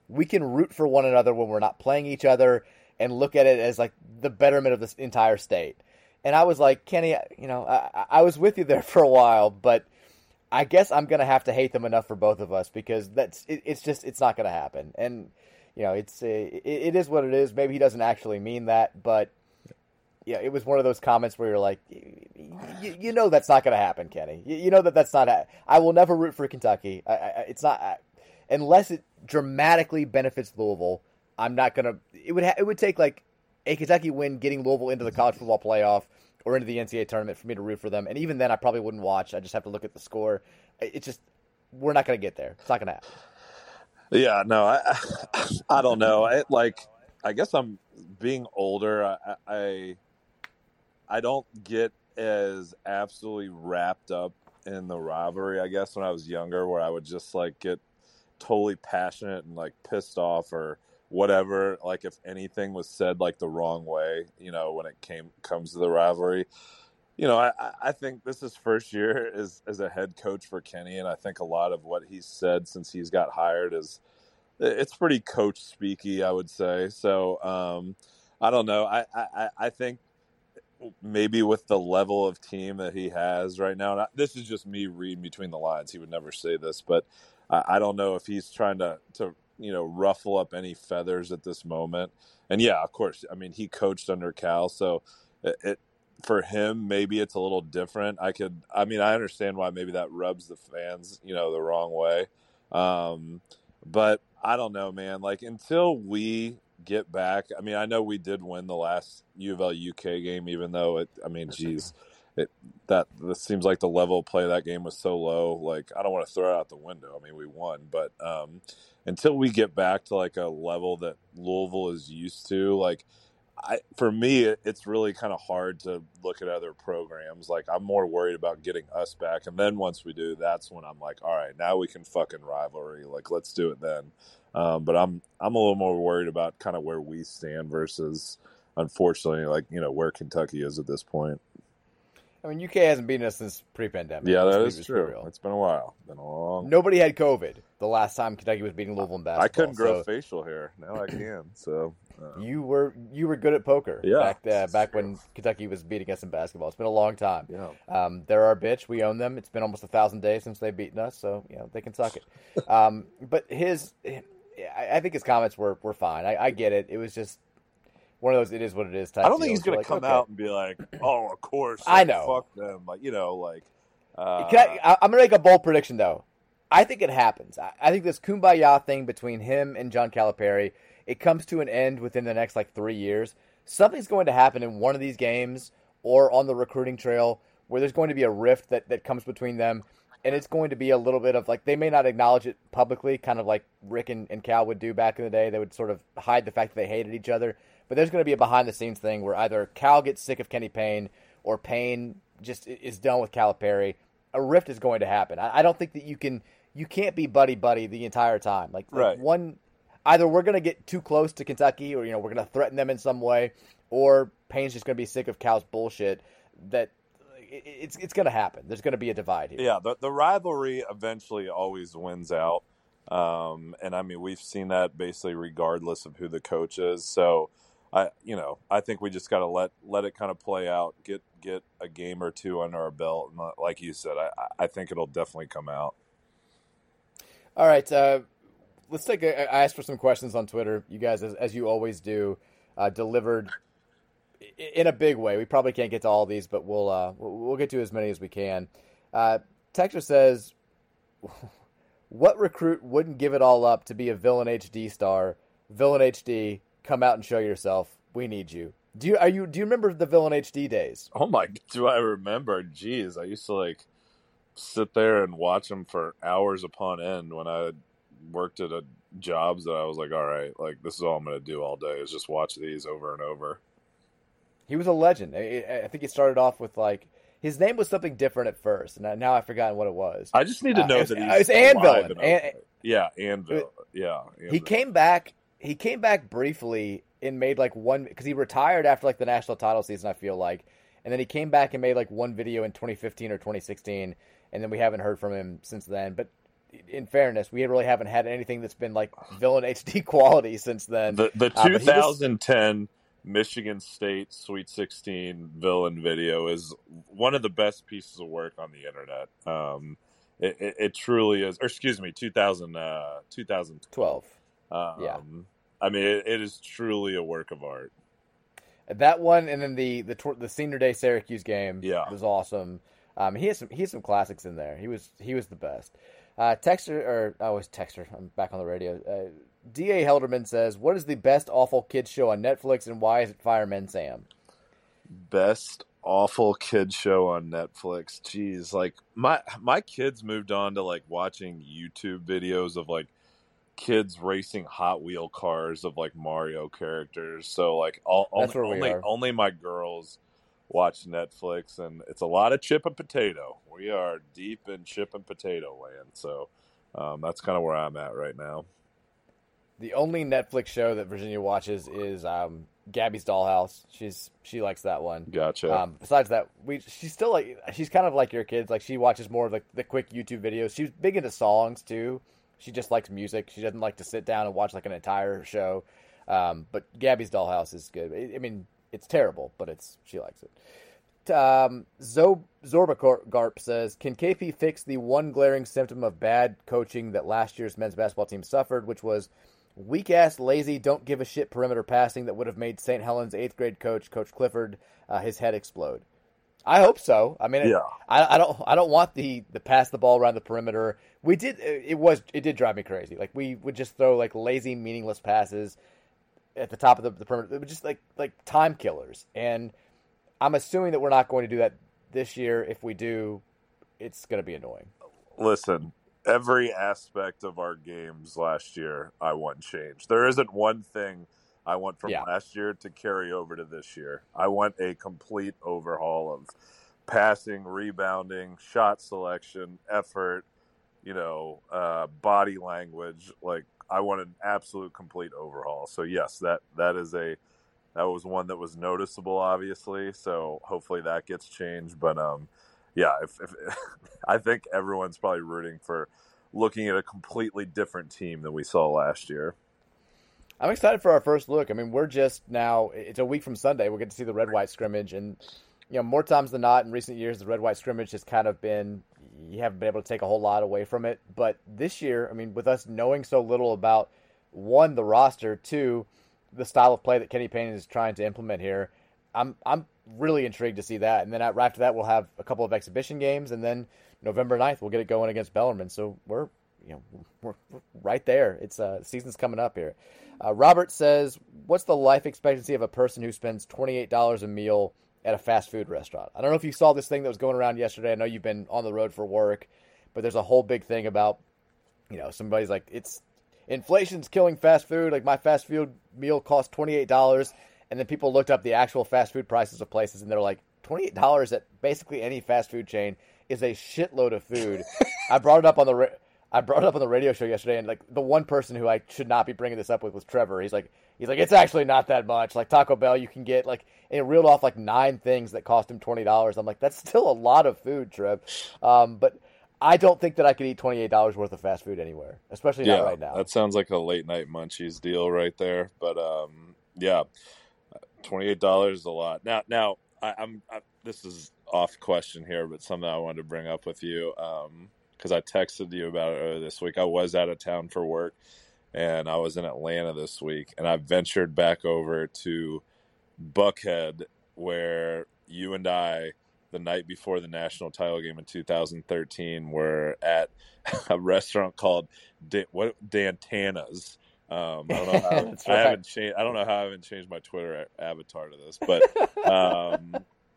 we can root for one another when we're not playing each other and look at it as like the betterment of this entire state. And I was like, Kenny, you know, I, I was with you there for a while, but I guess I'm going to have to hate them enough for both of us because that's it, it's just it's not going to happen. And you know, it's it, it is what it is. Maybe he doesn't actually mean that, but yeah, it was one of those comments where you're like, you, you know, that's not going to happen, Kenny. You, you know that that's not. Ha- I will never root for Kentucky. I, I, it's not I, unless it dramatically benefits Louisville. I'm not going to. It would ha- it would take like a Kentucky win getting Louisville into the college football playoff or into the N C double A tournament for me to root for them. And even then, I probably wouldn't watch. I just have to look at the score. It's just we're not going to get there. It's not going to happen. Yeah, no, I, I don't know. I, like, I guess I'm being older. I, I, I don't get as absolutely wrapped up in the rivalry. I guess when I was younger, where I would just like get totally passionate and like pissed off or whatever. Like if anything was said like the wrong way, you know, when it came comes to the rivalry. You know, I, I think this is first year as, as a head coach for Kenny, and I think a lot of what he's said since he's got hired is it's pretty coach speaky, I would say. So um, I don't know. I, I, I think maybe with the level of team that he has right now, and I, this is just me reading between the lines. He would never say this, but I, I don't know if he's trying to, to you know ruffle up any feathers at this moment. And yeah, of course, I mean he coached under Cal, so it. it for him, maybe it's a little different. I could, I mean, I understand why maybe that rubs the fans, you know, the wrong way. Um, but I don't know, man. Like until we get back, I mean, I know we did win the last U of L U K game, even though it, I mean, geez, it, that, this seems like the level of play of that game was so low. Like, I don't want to throw it out the window. I mean, we won, but um, until we get back to like a level that Louisville is used to, like, I, for me, it's really kind of hard to look at other programs. Like, I'm more worried about getting us back. And then once we do, that's when I'm like, all right, now we can fucking rivalry. Like, let's do it then. Um, but I'm I'm a little more worried about kind of where we stand versus, unfortunately, like, you know, where Kentucky is at this point. I mean, U K hasn't beaten us since pre-pandemic. Yeah, that is true. It's been a while. It's been a long. Nobody had COVID the last time Kentucky was beating Louisville in basketball. I couldn't grow so facial hair. Now I can. So uh, you were you were good at poker. Yeah, back uh, back when Kentucky was beating us in basketball. It's been a long time. Yeah. Um, they're our bitch. We own them. It's been almost a thousand days since they've beaten us, so you know they can suck it. um, but his, I think his comments were were fine. I, I get it. It was just one of those it is what it is type I don't think deals. he's going like, to come okay. out and be like, oh, of course. I like, know. Fuck them. Like, you know, like. Uh, Can I, I'm going to make a bold prediction, though. I think it happens. I, I think this kumbaya thing between him and John Calipari, it comes to an end within the next, like, three years. Something's going to happen in one of these games or on the recruiting trail where there's going to be a rift that, that comes between them, and it's going to be a little bit of, like, they may not acknowledge it publicly, kind of like Rick and, and Cal would do back in the day. They would sort of hide the fact that they hated each other. But there's going to be a behind-the-scenes thing where either Cal gets sick of Kenny Payne or Payne just is done with Calipari. A rift is going to happen. I, I don't think that you can you can't be buddy-buddy the entire time. Like, like right. one, either we're going to get too close to Kentucky or, you know, we're going to threaten them in some way, or Payne's just going to be sick of Cal's bullshit. That it, it's it's going to happen. There's going to be a divide here. Yeah, the, the rivalry eventually always wins out. Um, and, I mean, we've seen that basically regardless of who the coach is. So, I, you know, I think we just got to let let it kind of play out, get get a game or two under our belt, and like you said, I, I think it'll definitely come out. All right, uh, let's take. A, I asked for some questions on Twitter. You guys, as, as you always do, uh, delivered in a big way. We probably can't get to all these, but we'll uh, we'll get to as many as we can. Uh, Texter says, "What recruit wouldn't give it all up to be a Villain H D star? Villain H D." Come out and show yourself. We need you. Do you are you do you remember the Villain H D days? Oh my! Do I remember? Jeez, I used to like sit there and watch them for hours upon end when I worked at a jobs that I was like, all right, like this is all I'm going to do all day is just watch these over and over. He was a legend. I, I think he started off with like his name was something different at first, and now I've forgotten what it was. I just need to know uh, that it he's was, it was Anvil. An, yeah, Anvil. Yeah, Anvil. He came back. He came back briefly and made like one because he retired after like the national title season, I feel like, and then he came back and made like one video in twenty fifteen or twenty sixteen, and then we haven't heard from him since then. But in fairness, we really haven't had anything that's been like Villain H D quality since then. The the uh, twenty ten just... Michigan State Sweet sixteen Villain video is one of the best pieces of work on the internet. Um, it, it, it truly is. Or excuse me, two thousand, uh, twenty twelve. Um, yeah, I mean, it, it is truly a work of art. That one, and then the the, the Senior Day Syracuse game, yeah. was awesome. Um, he has some he has some classics in there. He was he was the best. Uh, Texter or I was Texter. I'm back on the radio. Uh, D A Helderman says, "What is the best awful kids show on Netflix, and why is it Fireman Sam?" Best awful kids show on Netflix. Jeez, like my my kids moved on to like watching YouTube videos of like kids racing Hot Wheel cars of like Mario characters. So like all That's only where we only, are. only my girls watch Netflix, and it's a lot of chip and potato. We are deep in chip and potato land. So um, that's kind of where I'm at right now. The only Netflix show that Virginia watches is um, Gabby's Dollhouse. She's she likes that one. Gotcha. Um, besides that, we she's still like she's kind of like your kids. Like she watches more of like the quick YouTube videos. She's big into songs too. She just likes music. She doesn't like to sit down and watch like an entire show. Um, but Gabby's Dollhouse is good. I, I mean, it's terrible, but it's she likes it. Um, Zo- Zorba says, "Can K P fix the one glaring symptom of bad coaching that last year's men's basketball team suffered, which was weak-ass, lazy, don't give a shit perimeter passing that would have made Saint Helens eighth grade coach, Coach Clifford, uh, his head explode?" I hope so. I mean, yeah. it, I, I don't, I don't want the, the pass the ball around the perimeter. We did, it was, it did drive me crazy. Like we would just throw like lazy, meaningless passes at the top of the, the perimeter. It was just like, like time killers. And I'm assuming that we're not going to do that this year. If we do, it's going to be annoying. Listen, every aspect of our games last year, I want change. There isn't one thing I want from yeah. last year to carry over to this year. I want a complete overhaul of passing, rebounding, shot selection, effort, you know, uh, body language. Like, I want an absolute complete overhaul. So yes, that, that is a, that was one that was noticeable, obviously. So hopefully that gets changed. But, um, yeah, if, if I think everyone's probably rooting for looking at a completely different team than we saw last year. I'm excited for our first look. I mean, we're just now, it's a week from Sunday. We'll get to see the red-white scrimmage. And, you know, more times than not in recent years, the red-white scrimmage has kind of been, you haven't been able to take a whole lot away from it. But this year, I mean, with us knowing so little about, one, the roster, two, the style of play that Kenny Payne is trying to implement here, I'm I'm really intrigued to see that. And then after that, we'll have a couple of exhibition games. And then November ninth, we'll get it going against Bellarmine. So we're, you know, we're, we're right there. It's uh, season's coming up here. Uh, Robert says, "What's the life expectancy of a person who spends twenty-eight dollars a meal at a fast food restaurant?" I don't know if you saw this thing that was going around yesterday. I know you've been on the road for work, but there's a whole big thing about, you know, somebody's like, it's inflation's killing fast food. Like my fast food meal costs twenty-eight dollars. And then people looked up the actual fast food prices of places and they're like, twenty-eight dollars at basically any fast food chain is a shitload of food. I brought it up on the ra- I brought it up on the radio show yesterday, and like the one person who I should not be bringing this up with was Trevor. He's like, he's like, it's actually not that much. Like Taco Bell, you can get like, and he reeled off like nine things that cost him twenty dollars. I'm like, that's still a lot of food, Trev. Um, but I don't think that I could eat twenty-eight dollars worth of fast food anywhere, especially yeah, not right now. That sounds like a late night munchies deal right there. But um, yeah, twenty-eight dollars is a lot. Now, now I, I'm I, this is off question here, but something I wanted to bring up with you. Um, because I texted you about it earlier this week. I was out of town for work, and I was in Atlanta this week, and I ventured back over to Buckhead, where you and I, the night before the national title game in two thousand thirteen, were at a restaurant called Da- what Dantana's. Um, I don't know how I right. haven't changed. I don't know how I haven't changed my Twitter avatar to this, but. Um,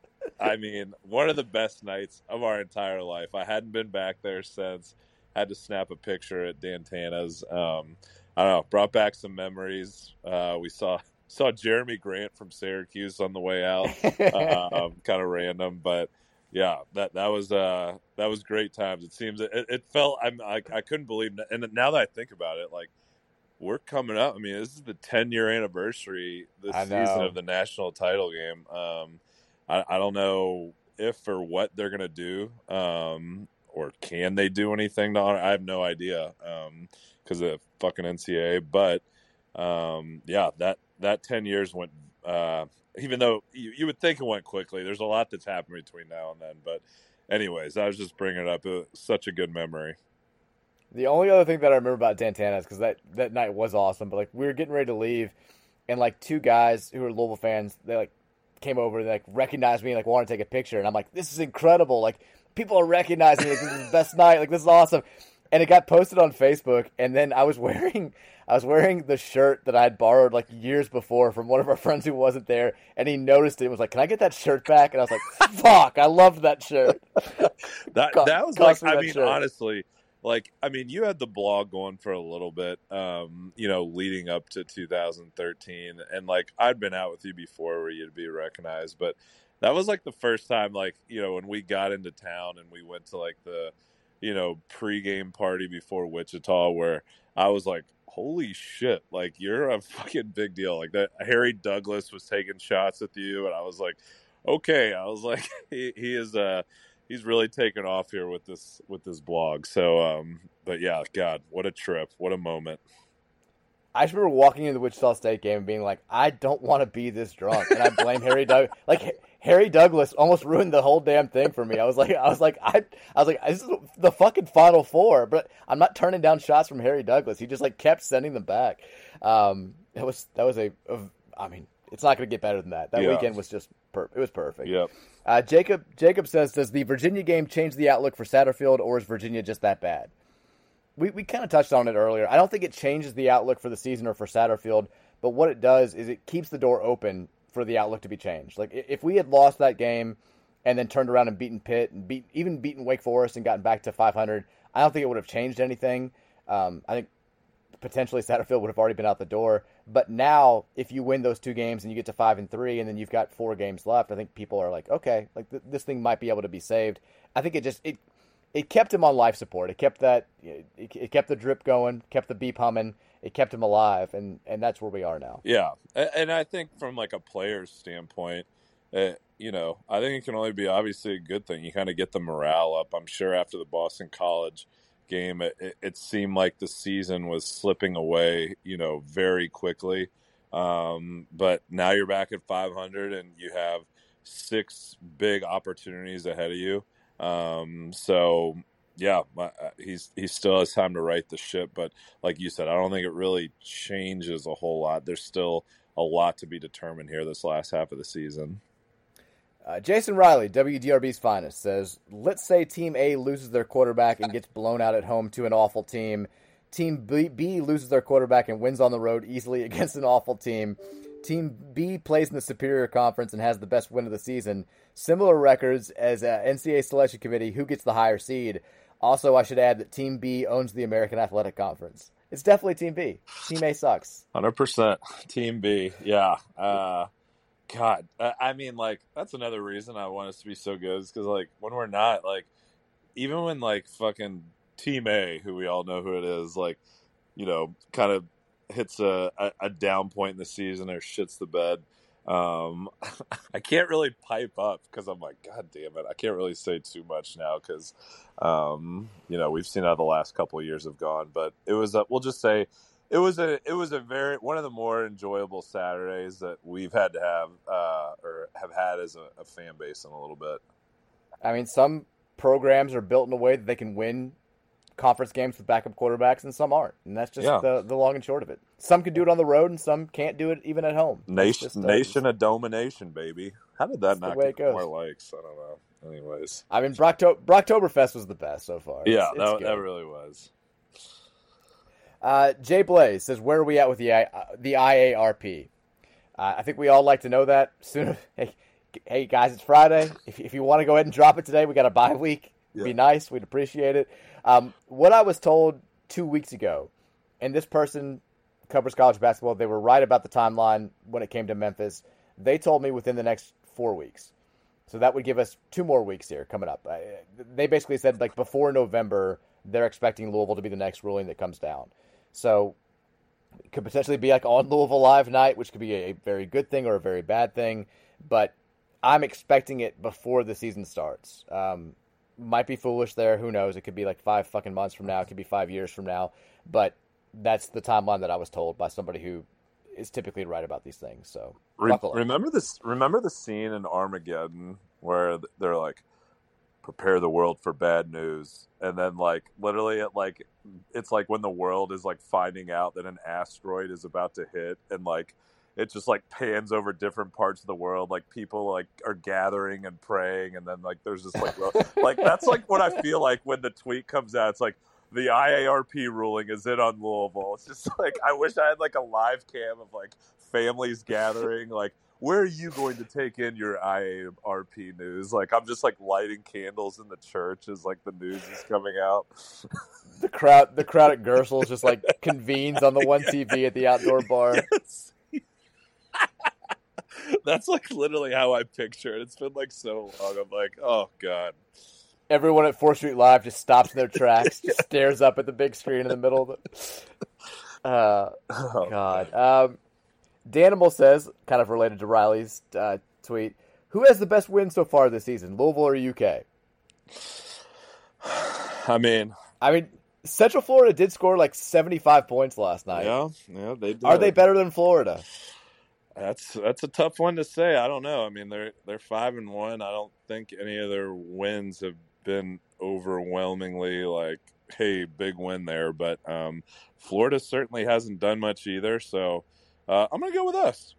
I mean, one of the best nights of our entire life. I hadn't been back there since. Had to snap a picture at Dantana's. Um, I don't know, brought back some memories. Uh, we saw saw Jeremy Grant from Syracuse on the way out. um, kind of random, but yeah, that that was uh, that was great times. It seems it, it felt. I'm I, I couldn't believe, and now that I think about it, like we're coming up. I mean, this is the ten year anniversary this season of the national title game. Um, I, I don't know if or what they're going to do um, or can they do anything to honor? I have no idea because um, of fucking N C A A. But um, yeah, that that ten years went. Uh, even though you, you would think it went quickly, there's a lot that's happened between now and then. But anyways, I was just bringing it up. It was such a good memory. The only other thing that I remember about Dantana is because that, that night was awesome, but like we were getting ready to leave, and like two guys who were Louisville fans, they like came over and like recognized me and like wanted to take a picture, and I'm like, this is incredible! Like people are recognizing me. Like, this is the best night. Like this is awesome, and it got posted on Facebook, and then I was wearing I was wearing the shirt that I had borrowed like years before from one of our friends who wasn't there, and he noticed it and was like, "Can I get that shirt back?" And I was like, "Fuck, I loved that shirt." that that was like, I mean, shirt. honestly. Like, I mean, you had the blog going for a little bit, um, you know, leading up to two thousand thirteen. And, like, I'd been out with you before where you'd be recognized. But that was, like, the first time, like, you know, when we got into town and we went to, like, the, you know, pregame party before Wichita where I was like, holy shit, like, you're a fucking big deal. Like, that Harry Douglas was taking shots with you. And I was like, okay. I was like, he, he is uh he's really taken off here with this with this blog. So, um, but yeah, God, what a trip, what a moment. I just remember walking into the Wichita State game and being like, I don't want to be this drunk, and I blame Harry Doug. Like Harry Douglas almost ruined the whole damn thing for me. I was like, I was like, I, I was like, this is the fucking Final Four, but I'm not turning down shots from Harry Douglas. He just like kept sending them back. Um, it was that was a, a I mean, it's not going to get better than that. That yeah. weekend was just per- it was perfect. Yep. Uh, Jacob Jacob says, does the Virginia game change the outlook for Satterfield, or is Virginia just that bad? We we kind of touched on it earlier. I don't think it changes the outlook for the season or for Satterfield, but what it does is it keeps the door open for the outlook to be changed. Like if we had lost that game and then turned around and beaten Pitt and beat even beaten Wake Forest and gotten back to five hundred, I don't think it would have changed anything. Um, I think potentially Satterfield would have already been out the door. But now, if you win those two games and you get to five and three, and then you've got four games left, I think people are like, okay, like th- this thing might be able to be saved. I think it just it it kept him on life support. It kept that it, it kept the drip going, kept the beep humming. It kept him alive, and and that's where we are now. Yeah, and I think from like a player's standpoint, uh, you know, I think it can only be obviously a good thing. You kind of get the morale up. I'm sure after the Boston College game, it, it, it seemed like the season was slipping away, you know, very quickly. Um, but now you're back at five hundred and you have six big opportunities ahead of you. Um, so yeah, my, he's, he still has time to right the ship, but like you said, I don't think it really changes a whole lot. There's still a lot to be determined here this last half of the season. Uh, Jason Riley, W D R B's finest, says, let's say Team A loses their quarterback and gets blown out at home to an awful team. Team B, B loses their quarterback and wins on the road easily against an awful team. Team B plays in the Superior Conference and has the best win of the season. Similar records as uh, N C A A Selection Committee, who gets the higher seed. Also, I should add that Team B owns the American Athletic Conference. It's definitely Team B. Team A sucks. one hundred percent Team B, yeah. Uh God, I mean, like, that's another reason I want us to be so good is because, like, when we're not, like, even when, like, fucking Team A, who we all know who it is, like, you know, kind of hits a, a, a down point in the season or shits the bed, um, I can't really pipe up because I'm like, God damn it, I can't really say too much now because, um, you know, we've seen how the last couple of years have gone, but it was, a, we'll just say, It was a it was a very one of the more enjoyable Saturdays that we've had to have uh, or have had as a, a fan base in a little bit. I mean, some programs are built in a way that they can win conference games with backup quarterbacks, and some aren't, and that's just yeah. the the long and short of it. Some can do it on the road, and some can't do it even at home. Nation, just, uh, nation of domination, baby. How did that not get more goes. likes? I don't know. Anyways, I mean, Brockto- Brocktoberfest was the best so far. Yeah, it's, it's that, that really was. Uh, Jay Blaze says, where are we at with the uh, the I A R P? Uh, I think we all like to know that sooner. Hey, hey guys, it's Friday. If, if you want to go ahead and drop it today, we got a bye week. It'd yeah. be nice. We'd appreciate it. Um, what I was told two weeks ago, and this person covers college basketball, they were right about the timeline when it came to Memphis. They told me within the next four weeks. So that would give us two more weeks here coming up. Uh, they basically said, like, before November, they're expecting Louisville to be the next ruling that comes down. So it could potentially be like on Louisville Live night, which could be a very good thing or a very bad thing. But I'm expecting it before the season starts. Um, might be foolish there. Who knows? It could be like five fucking months from now. It could be five years from now. But that's the timeline that I was told by somebody who is typically right about these things. So Re- remember this. Remember the scene in Armageddon where they're like, "Prepare the world for bad news," and then like literally, it like it's like when the world is like finding out that an asteroid is about to hit, and like it just like pans over different parts of the world, like people like are gathering and praying, and then like there's just like like that's like what I feel like when the tweet comes out. It's like, the I A R P ruling is in on Louisville. It's just like, I wish I had like a live cam of like families gathering. Like, where are you going to take in your I A R P news? Like, I'm just like lighting candles in the church as like the news is coming out. The crowd, the crowd at Gersel's just like convenes on the one yes. T V at the outdoor bar. Yes. That's like literally how I picture it. It's been like so long. I'm like, oh God. Everyone at fourth Street Live just stops in their tracks, just stares up at the big screen in the middle of it. Uh, oh, God. Um, Danimal says, kind of related to Riley's uh, tweet, who has the best win so far this season, Louisville or U K? I mean... I mean, Central Florida did score like seventy-five points last night. Yeah, yeah, they did. Are they better than Florida? That's that's a tough one to say. I don't know. I mean, they're they're five and one. I don't think any of their wins have been overwhelmingly like, hey, big win there. But um, Florida certainly hasn't done much either. So uh, I'm gonna go with us.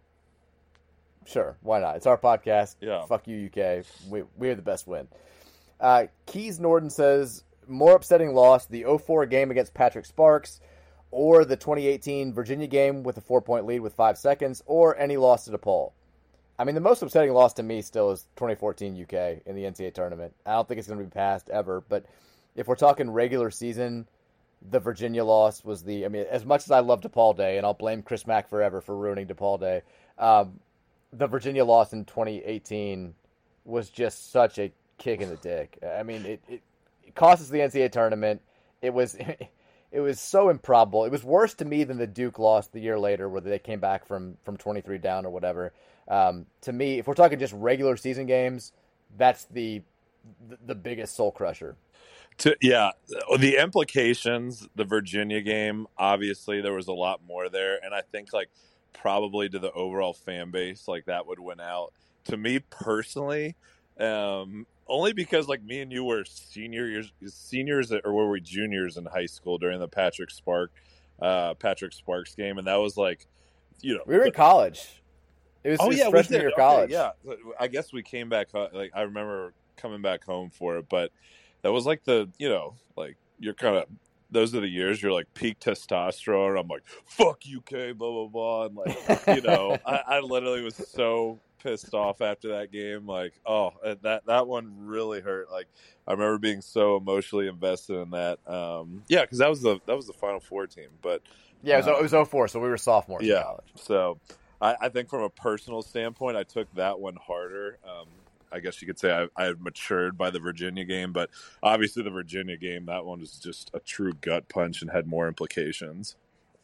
Sure, why not? It's our podcast. Yeah. Fuck you, U K. We we're the best win. Uh, Keys Norden says, more upsetting loss: the oh four game against Patrick Sparks, or the twenty eighteen Virginia game with a four-point lead with five seconds, or any loss to DePaul. I mean, the most upsetting loss to me still is twenty fourteen U K in the N C double A tournament. I don't think it's going to be passed ever, but if we're talking regular season, the Virginia loss was the, I mean, as much as I love DePaul Day, and I'll blame Chris Mack forever for ruining DePaul Day, um, the Virginia loss in twenty eighteen was just such a kick in the dick. I mean, it, it, it cost us the N C double A tournament. It was... It was so improbable. It was worse to me than the Duke loss the year later where they came back from, from twenty-three down or whatever. Um, to me, if we're talking just regular season games, that's the the biggest soul crusher. To, yeah, the implications, the Virginia game, obviously there was a lot more there. And I think like probably to the overall fan base, like that would win out. To me personally, um, only because like me and you were seniors, seniors or were we juniors in high school during the Patrick Spark, uh, Patrick Sparks game, and that was like, you know, we were in college. It was, oh it was yeah, freshman year of college. Okay, yeah, I guess we came back. Like I remember coming back home for it, but that was like the, you know, like you're kind of, those are the years you're like peak testosterone. I'm like, fuck U K, blah blah blah, and like, you know, I, I literally was so pissed off after that game. Like, oh, that that one really hurt. Like, I remember being so emotionally invested in that. Um, yeah, because that was the that was the Final Four team. But yeah, it was, um, it was oh four, so we were sophomores yeah, in college. So I, I think from a personal standpoint, I took that one harder. Um, I guess you could say I, I had matured by the Virginia game, but obviously the Virginia game, that one was just a true gut punch and had more implications.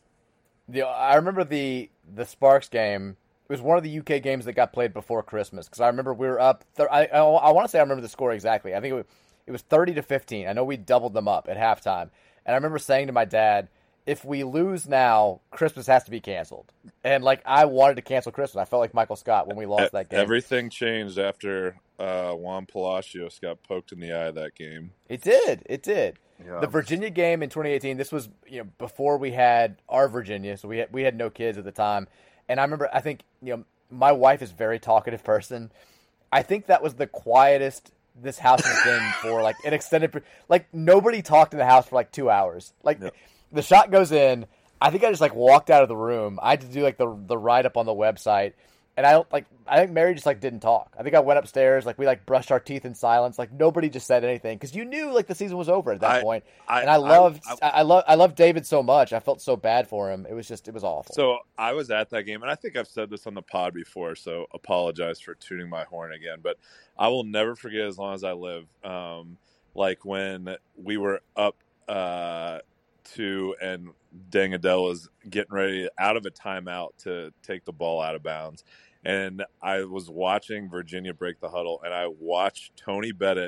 The I remember the the Sparks game. It was one of the U K games that got played before Christmas because I remember we were up. Th- I I, I want to say I remember the score exactly. I think it was, it was thirty to fifteen. I know we doubled them up at halftime, and I remember saying to my dad, "If we lose now, Christmas has to be canceled." And like I wanted to cancel Christmas. I felt like Michael Scott when we lost that game. Everything changed after uh, Juan Palacios got poked in the eye of that game. It did. It did. Yeah. The Virginia game in twenty eighteen. This was you know before we had our Virginia, so we had, we had no kids at the time. And I remember, I think, you know, my wife is a very talkative person. I think that was the quietest this house has been for, like, an extended, like, nobody talked in the house for, like, two hours. Like, yep. The shot goes in. I think I just, like, walked out of the room. I had to do, like, the the write-up on the website. And I don't, like, I think Mary just, like, didn't talk. I think I went upstairs, like, we, like, brushed our teeth in silence. Like, nobody just said anything. Because you knew, like, the season was over at that I, point. I, and I loved, I, I, I, love, I loved David so much. I felt so bad for him. It was just, it was awful. So, I was at that game, and I think I've said this on the pod before, so apologize for tuning my horn again. But I will never forget as long as I live, um, like, when we were up uh, to, and Deng Adele was getting ready out of a timeout to take the ball out of bounds. And I was watching Virginia break the huddle, and I watched Tony Bennett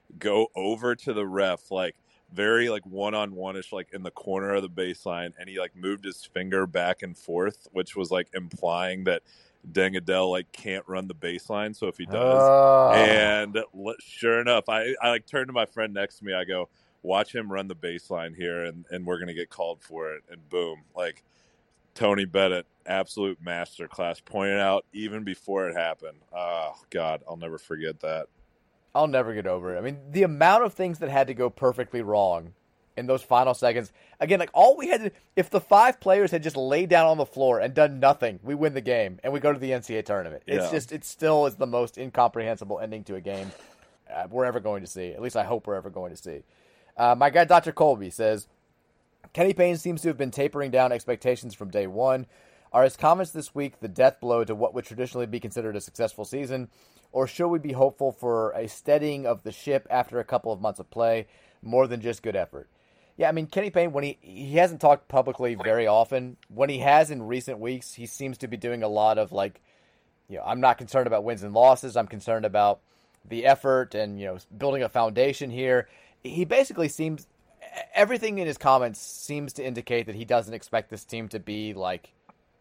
go over to the ref, like very like one-on-one-ish, like in the corner of the baseline, and he like moved his finger back and forth, which was like implying that Deng Adel like can't run the baseline. So if he does, Oh. and l- sure enough, I, I like turned to my friend next to me. I go, watch him run the baseline here, and, and we're going to get called for it. And boom, like Tony Bennett, absolute masterclass, pointed out even before it happened. Oh, God, I'll never forget that. I'll never get over it. I mean, the amount of things that had to go perfectly wrong in those final seconds. Again, like all we had to, if the five players had just laid down on the floor and done nothing, we win the game and we go to the N C double A tournament. It's Yeah. just, it still is the most incomprehensible ending to a game uh, we're ever going to see. At least I hope we're ever going to see. Uh, my guy, Doctor Colby, says, Kenny Payne seems to have been tapering down expectations from day one. Are his comments this week the death blow to what would traditionally be considered a successful season? Or should we be hopeful for a steadying of the ship after a couple of months of play, more than just good effort? Yeah, I mean, Kenny Payne, when he, he hasn't talked publicly very often, when he has in recent weeks, he seems to be doing a lot of like, you know, I'm not concerned about wins and losses. I'm concerned about the effort and, you know, building a foundation here. He basically seems, everything in his comments seems to indicate that he doesn't expect this team to be like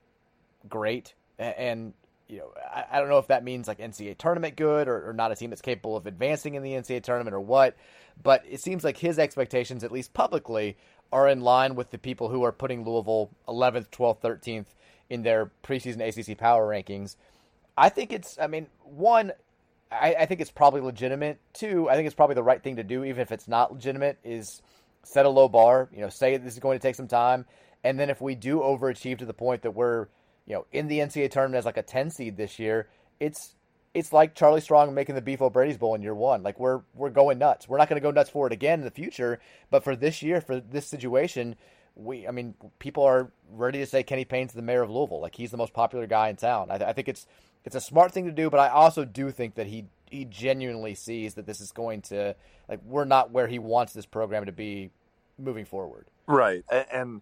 great. And, you know, I, I don't know if that means like N C double A tournament good or, or not a team that's capable of advancing in the N C double A tournament or what. But it seems like his expectations, at least publicly, are in line with the people who are putting Louisville eleventh, twelfth, thirteenth in their preseason A C C power rankings. I think it's, I mean, one, I, I think it's probably legitimate. Two, I think it's probably the right thing to do, even if it's not legitimate, is set a low bar, you know, say this is going to take some time. And then if we do overachieve to the point that we're, you know, in the N C double A tournament as like a ten seed this year, it's it's like Charlie Strong making the Beef O'Brady's Bowl in year one. Like we're we're going nuts. We're not going to go nuts for it again in the future, but for this year, for this situation, we I mean, people are ready to say Kenny Payne's the mayor of Louisville. Like he's the most popular guy in town. I, I think it's it's a smart thing to do, but I also do think that he he genuinely sees that this is going to, like, we're not where he wants this program to be moving forward. Right, and, and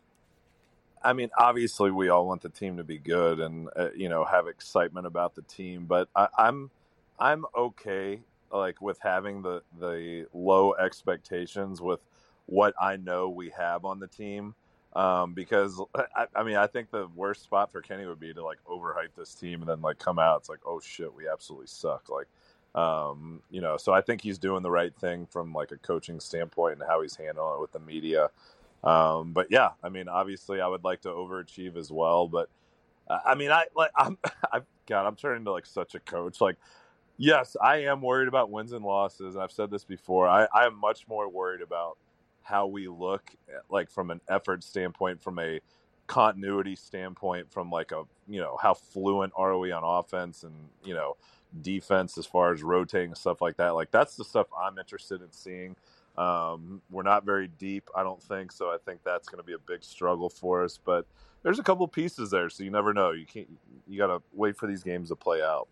I mean, obviously, we all want the team to be good and uh, you know, have excitement about the team. But I, I'm I'm okay, like, with having the the low expectations with what I know we have on the team, um, because I, I mean, I think the worst spot for Kenny would be to like overhype this team and then like come out, it's like, oh shit, we absolutely suck. Like, um, you know, so I think he's doing the right thing from like a coaching standpoint and how he's handling it with the media. Um, but yeah, I mean, obviously I would like to overachieve as well, but uh, I mean, I like, I'm, I, God, I'm turning into like such a coach. Like, yes, I am worried about wins and losses. And I've said this before. I, I am much more worried about how we look, like from an effort standpoint, from a continuity standpoint, from like a, you know, how fluent are we on offense and, you know, defense as far as rotating and stuff like that. Like that's the stuff I'm interested in seeing. Um, we're not very deep, I don't think, so I think that's going to be a big struggle for us. But there's a couple pieces there, so you never know. You can't. You got to wait for these games to play out.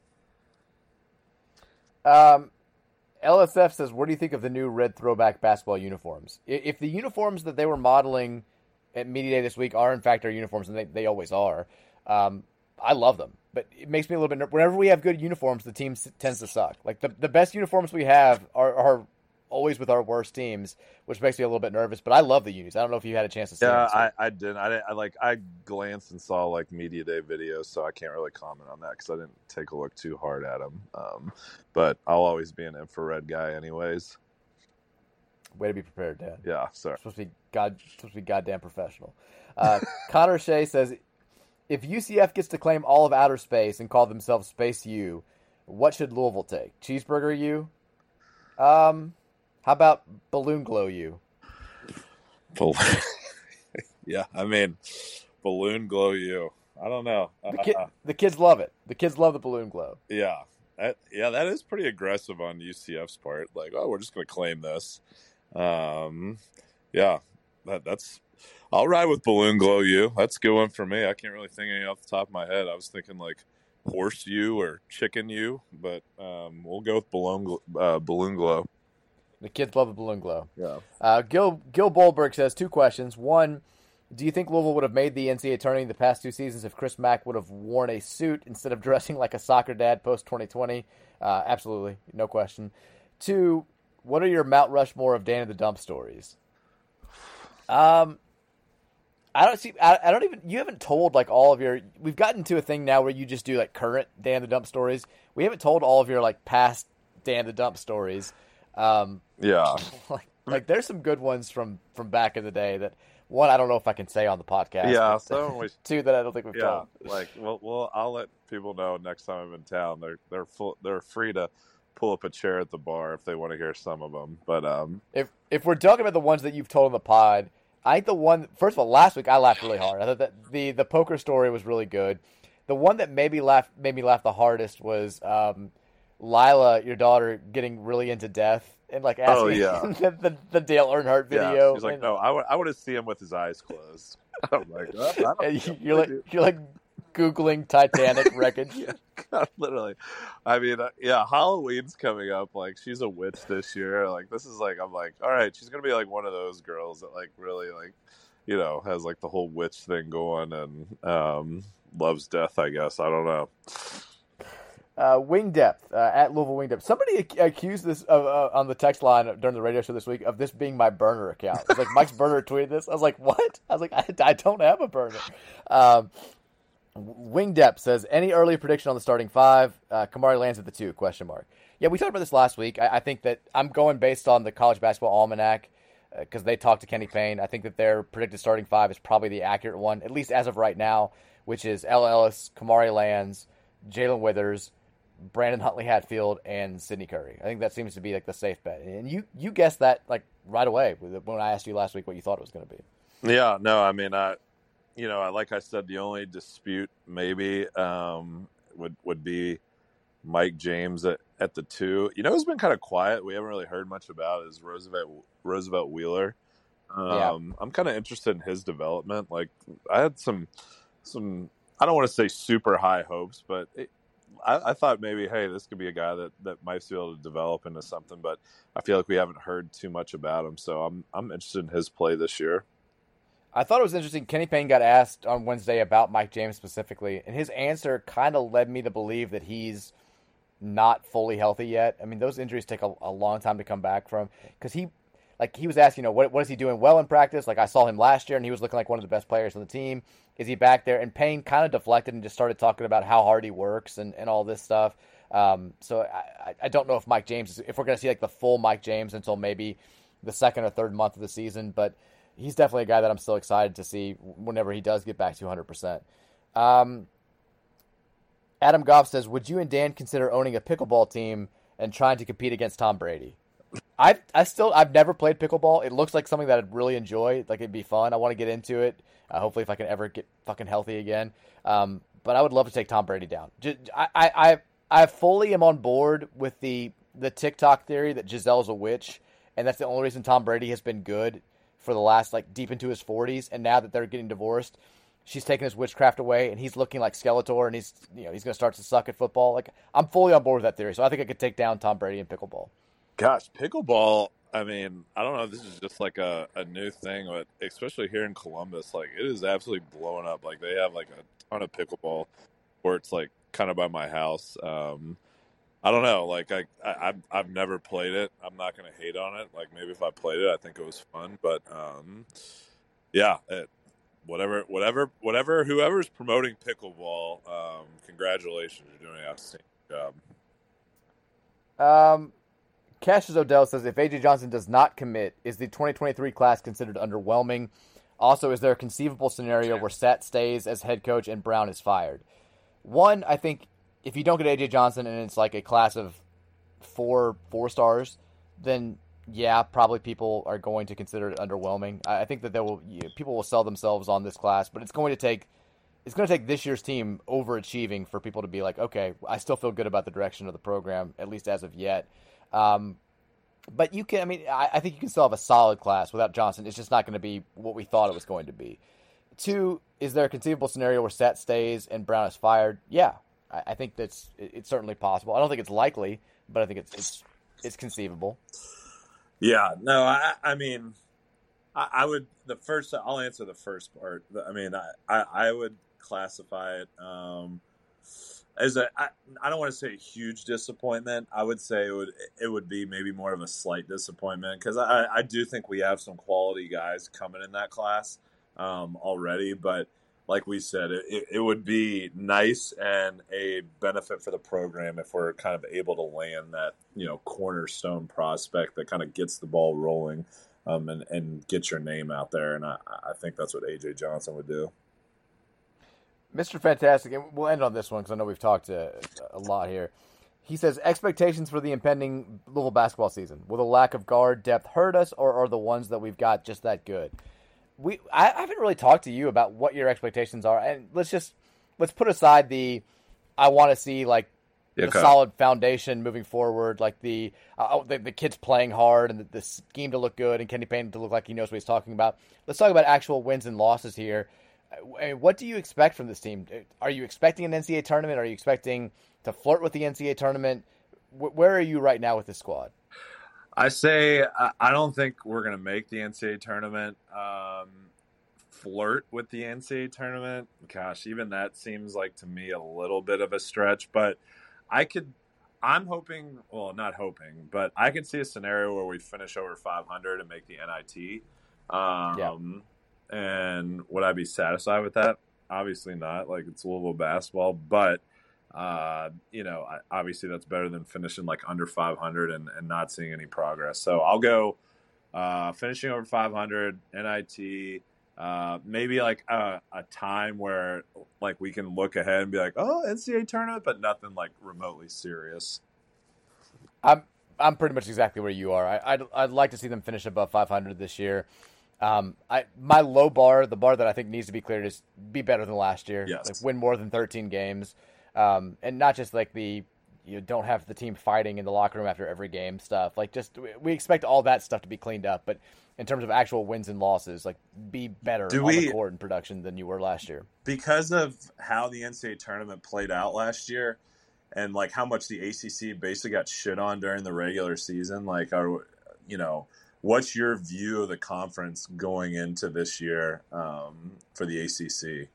Um, L S F says, "What do you think of the new red throwback basketball uniforms? If the uniforms that they were modeling at Media Day this week are in fact our uniforms, and they they always are, um, I love them. But it makes me a little bit nervous. Whenever we have good uniforms, the team tends to suck. Like the the best uniforms we have are are." always with our worst teams, which makes me a little bit nervous, but I love the unis. I don't know if you had a chance to see yeah, them. Yeah, I, I didn't. I didn't. I like. I glanced and saw like Media Day videos, so I can't really comment on that because I didn't take a look too hard at them. Um, but I'll always be an infrared guy, anyways. Way to be prepared, Dad. Yeah, sorry. Supposed to be god. Supposed to be goddamn professional. Uh, Connor Shea says, if U C F gets to claim all of outer space and call themselves Space U, what should Louisville take? Cheeseburger U? Um. How about Balloon Glow U? Yeah, I mean, Balloon Glow U. I don't know. The, ki- the kids love it. The kids love the Balloon Glow. Yeah. That, yeah, that is pretty aggressive on U C F's part. Like, oh, we're just going to claim this. Um, yeah, that, that's... I'll ride with Balloon Glow U. That's a good one for me. I can't really think of any off the top of my head. I was thinking, like, Horse U or Chicken U, but um, we'll go with Balloon, uh, Balloon Glow. The kids love the Balloon Glow. Yeah. Uh, Gil Gil Bolberg says two questions. One, do you think Louisville would have made the N C double A tournament the past two seasons if Chris Mack would have worn a suit instead of dressing like a soccer dad post twenty twenty? Uh, absolutely, no question. Two, what are your Mount Rushmore of Dan the Dump stories? Um, I don't see. I, I don't even. You haven't told like all of your. We've gotten to a thing now where you just do like current Dan the Dump stories. We haven't told all of your like past Dan the Dump stories. Um, yeah, like like there's some good ones from from back in the day that. One, I don't know if I can say on the podcast. Yeah, so we, two that I don't think we've yeah, told. like well, well, I'll let people know next time I'm in town. They're they're full, they're free to pull up a chair at the bar if they want to hear some of them. But um, if if we're talking about the ones that you've told on the pod, I think the one first of all, last week I laughed really hard. I thought that the the poker story was really good. The one that made me laugh made me laugh the hardest was um, Lila, your daughter, getting really into death. And like asking oh, yeah. the, the, the Dale Earnhardt video. Yeah, she's like, and, no, I, w- I want to see him with his eyes closed. I'm like, oh, I don't and you're like, you're like Googling Titanic wreckage. Yeah, God, literally. I mean, uh, yeah, Halloween's coming up. Like, she's a witch this year. Like, this is like, I'm like, all right, she's gonna be like one of those girls that like really like, you know, has like the whole witch thing going and um, loves death. I guess I don't know. Uh, wing depth uh, at Louisville Wing Depth. Somebody ac- accused this of, uh, on the text line during the radio show this week of this being my burner account. It's like Mike's burner tweeted this. I was like, what? I was like, I, I don't have a burner. Um, Wing Depth says any early prediction on the starting five. Uh, Kamari lands at the two? Question mark. Yeah, we talked about this last week. I, I think that I'm going based on the College Basketball Almanac because uh, they talked to Kenny Payne. I think that their predicted starting five is probably the accurate one, at least as of right now, which is L. Ellis, Kamari Lands, Jalen Withers, Brandon Huntley Hatfield, and Sidney Curry. I think that seems to be like the safe bet. And you, you guessed that like right away when I asked you last week what you thought it was going to be. Yeah, no, I mean, I, you know, like I said, the only dispute maybe um, would would be Mike James at, at the two. You know, it's been kind of quiet. We haven't really heard much about is Roosevelt Roosevelt Wheeler. Um, yeah. I'm kind of interested in his development. Like, I had some some. I don't want to say super high hopes, but. It, I, I thought maybe, hey, this could be a guy that, that might be able to develop into something, but I feel like we haven't heard too much about him, so I'm I'm interested in his play this year. I thought it was interesting. Kenny Payne got asked on Wednesday about Mike James specifically, and his answer kind of led me to believe that he's not fully healthy yet. I mean, those injuries take a, a long time to come back from because he, like, he was asked, you know, what what is he doing well in practice? Like, I saw him last year, and he was looking like one of the best players on the team. Is he back there? And Payne kind of deflected and just started talking about how hard he works and, and all this stuff. Um, so I, I don't know if Mike James, if we're going to see like the full Mike James until maybe the second or third month of the season, but he's definitely a guy that I'm still excited to see whenever he does get back to one hundred percent. Um, Adam Goff says, would you and Dan consider owning a pickleball team and trying to compete against Tom Brady? I've I still I've never played pickleball. It looks like something that I'd really enjoy. Like it'd be fun. I want to get into it. Uh, hopefully, if I can ever get fucking healthy again. Um, but I would love to take Tom Brady down. Just, I I I fully am on board with the the TikTok theory that Gisele's a witch, and that's the only reason Tom Brady has been good for the last like deep into his forties. And now that they're getting divorced, she's taking his witchcraft away, and he's looking like Skeletor, and he's you know he's going to start to suck at football. Like I'm fully on board with that theory. So I think I could take down Tom Brady in pickleball. Gosh, pickleball, I mean, I don't know if this is just like a, a new thing, but especially here in Columbus, like it is absolutely blowing up. Like they have like a ton of pickleball courts like kind of by my house. Um, I don't know, like I, I, I've, I've never played it. I'm not going to hate on it. Like maybe if I played it, I think it was fun, but um, yeah, it, whatever, whatever, whatever, whoever's promoting pickleball, um, congratulations. You're doing an outstanding job. Um, Cassius Odell says, if A J Johnson does not commit, is the twenty twenty-three class considered underwhelming? Also, is there a conceivable scenario where Sat stays as head coach and Brown is fired? One, I think if you don't get A J Johnson and it's like a class of four four stars, then yeah, probably people are going to consider it underwhelming. I think that there will you know, people will sell themselves on this class, but it's going to take it's going to take this year's team overachieving for people to be like, okay, I still feel good about the direction of the program, at least as of yet. Um, but you can, I mean, I, I think you can still have a solid class without Johnson. It's just not going to be what we thought it was going to be. Two, is there a conceivable scenario where Sat stays and Brown is fired? Yeah, I, I think that's, it, it's certainly possible. I don't think it's likely, but I think it's, it's, it's conceivable. Yeah, no, I, I mean, I, I would, the first, I'll answer the first part. I mean, I, I, I would classify it, um, as a, I, I don't want to say a huge disappointment. I would say it would it would be maybe more of a slight disappointment because I, I do think we have some quality guys coming in that class um, already. But like we said, it, it would be nice and a benefit for the program if we're kind of able to land that, you know, cornerstone prospect that kind of gets the ball rolling um, and, and gets your name out there. And I, I think that's what A J Johnson would do. Mister Fantastic, and we'll end on this one because I know we've talked a, a lot here. He says, expectations for the impending Louisville basketball season. Will the lack of guard depth hurt us, or are the ones that we've got just that good? We I haven't really talked to you about what your expectations are, and let's just let's put aside the I want to see like the okay. solid foundation moving forward, like the uh, the, the kids playing hard and the, the scheme to look good and Kenny Payne to look like he knows what he's talking about. Let's talk about actual wins and losses here. What do you expect from this team? Are you expecting an N C double A tournament? Are you expecting to flirt with the N C double A tournament? Where are you right now with this squad? I say I don't think we're going to make the N C double A tournament. Um, flirt with the N C double A tournament? Gosh, even that seems like to me a little bit of a stretch. But I could – I'm hoping – well, not hoping, but I could see a scenario where we finish over five hundred and make the N I T. Um, yeah. And would I be satisfied with that? Obviously not. Like, it's Louisville basketball. But, uh, you know, obviously that's better than finishing, like, under five hundred and, and not seeing any progress. So I'll go uh, finishing over five hundred, N I T, uh, maybe, like, a, a time where, like, we can look ahead and be like, oh, N C double A tournament, but nothing, like, remotely serious. I'm I'm pretty much exactly where you are. I, I'd, I'd like to see them finish above five hundred this year. Um, I my low bar, the bar that I think needs to be cleared is be better than last year. Yes. Like win more than thirteen games, um, and not just like the you don't have the team fighting in the locker room after every game stuff. Like just we expect all that stuff to be cleaned up, but in terms of actual wins and losses, like be better Do on we, the court in production than you were last year. Because of how the N C double A tournament played out last year, and like how much the A C C basically got shit on during the regular season, like our you know. What's your view of the conference going into this year um, for the A C C?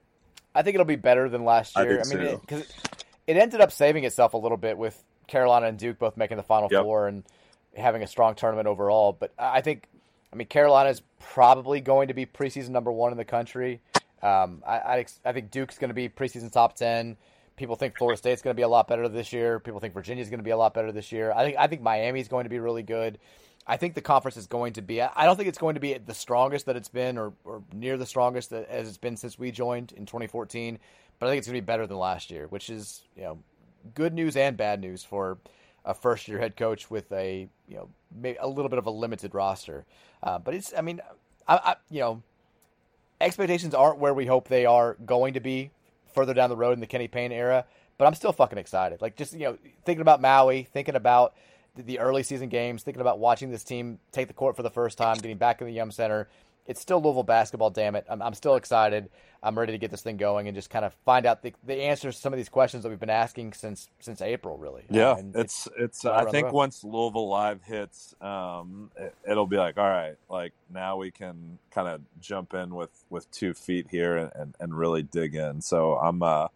I think it'll be better than last year. I, think I mean, so. because it, it ended up saving itself a little bit with Carolina and Duke both making the Final Yep. Four and having a strong tournament overall. But I think, I mean, Carolina is probably going to be preseason number one in the country. Um, I, I, I think Duke's going to be preseason top ten. People think Florida State's going to be a lot better this year. People think Virginia's going to be a lot better this year. I think I think Miami's going to be really good. I think the conference is going to be – I don't think it's going to be the strongest that it's been or, or near the strongest that, as it's been since we joined in twenty fourteen, but I think it's going to be better than last year, which is, you know, good news and bad news for a first-year head coach with a, you know, maybe a little bit of a limited roster. Uh, but it's – I mean, I, I, you know, expectations aren't where we hope they are going to be further down the road in the Kenny Payne era, but I'm still fucking excited. Like just, you know, thinking about Maui, thinking about – the early season games, thinking about watching this team take the court for the first time, getting back in the Yum Center. It's still Louisville basketball, damn it. I'm, I'm still excited. I'm ready to get this thing going and just kind of find out the, the answers to some of these questions that we've been asking since since April, really. Yeah, and it's it's. it's I think once Louisville Live hits, um, it, it'll be like, all right, like now we can kind of jump in with, with two feet here and, and, and really dig in. So I'm uh,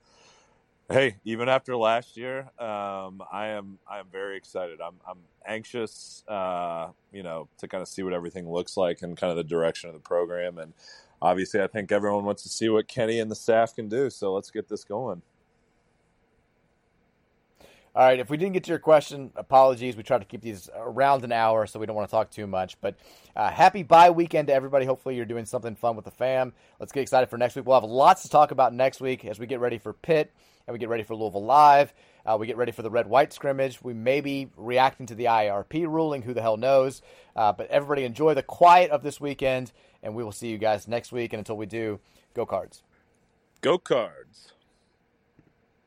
Hey, even after last year, um, I am I am very excited. I'm I'm anxious, uh, you know, to kind of see what everything looks like and kind of the direction of the program. And obviously, I think everyone wants to see what Kenny and the staff can do. So let's get this going. All right, if we didn't get to your question, apologies. We tried to keep these around an hour, so we don't want to talk too much. But uh, happy bye weekend to everybody. Hopefully you're doing something fun with the fam. Let's get excited for next week. We'll have lots to talk about next week as we get ready for Pitt and we get ready for Louisville Live. Uh, we get ready for the red-white scrimmage. We may be reacting to the I A R P ruling. Who the hell knows? Uh, but everybody enjoy the quiet of this weekend, and we will see you guys next week. And until we do, go Cards. Go Cards.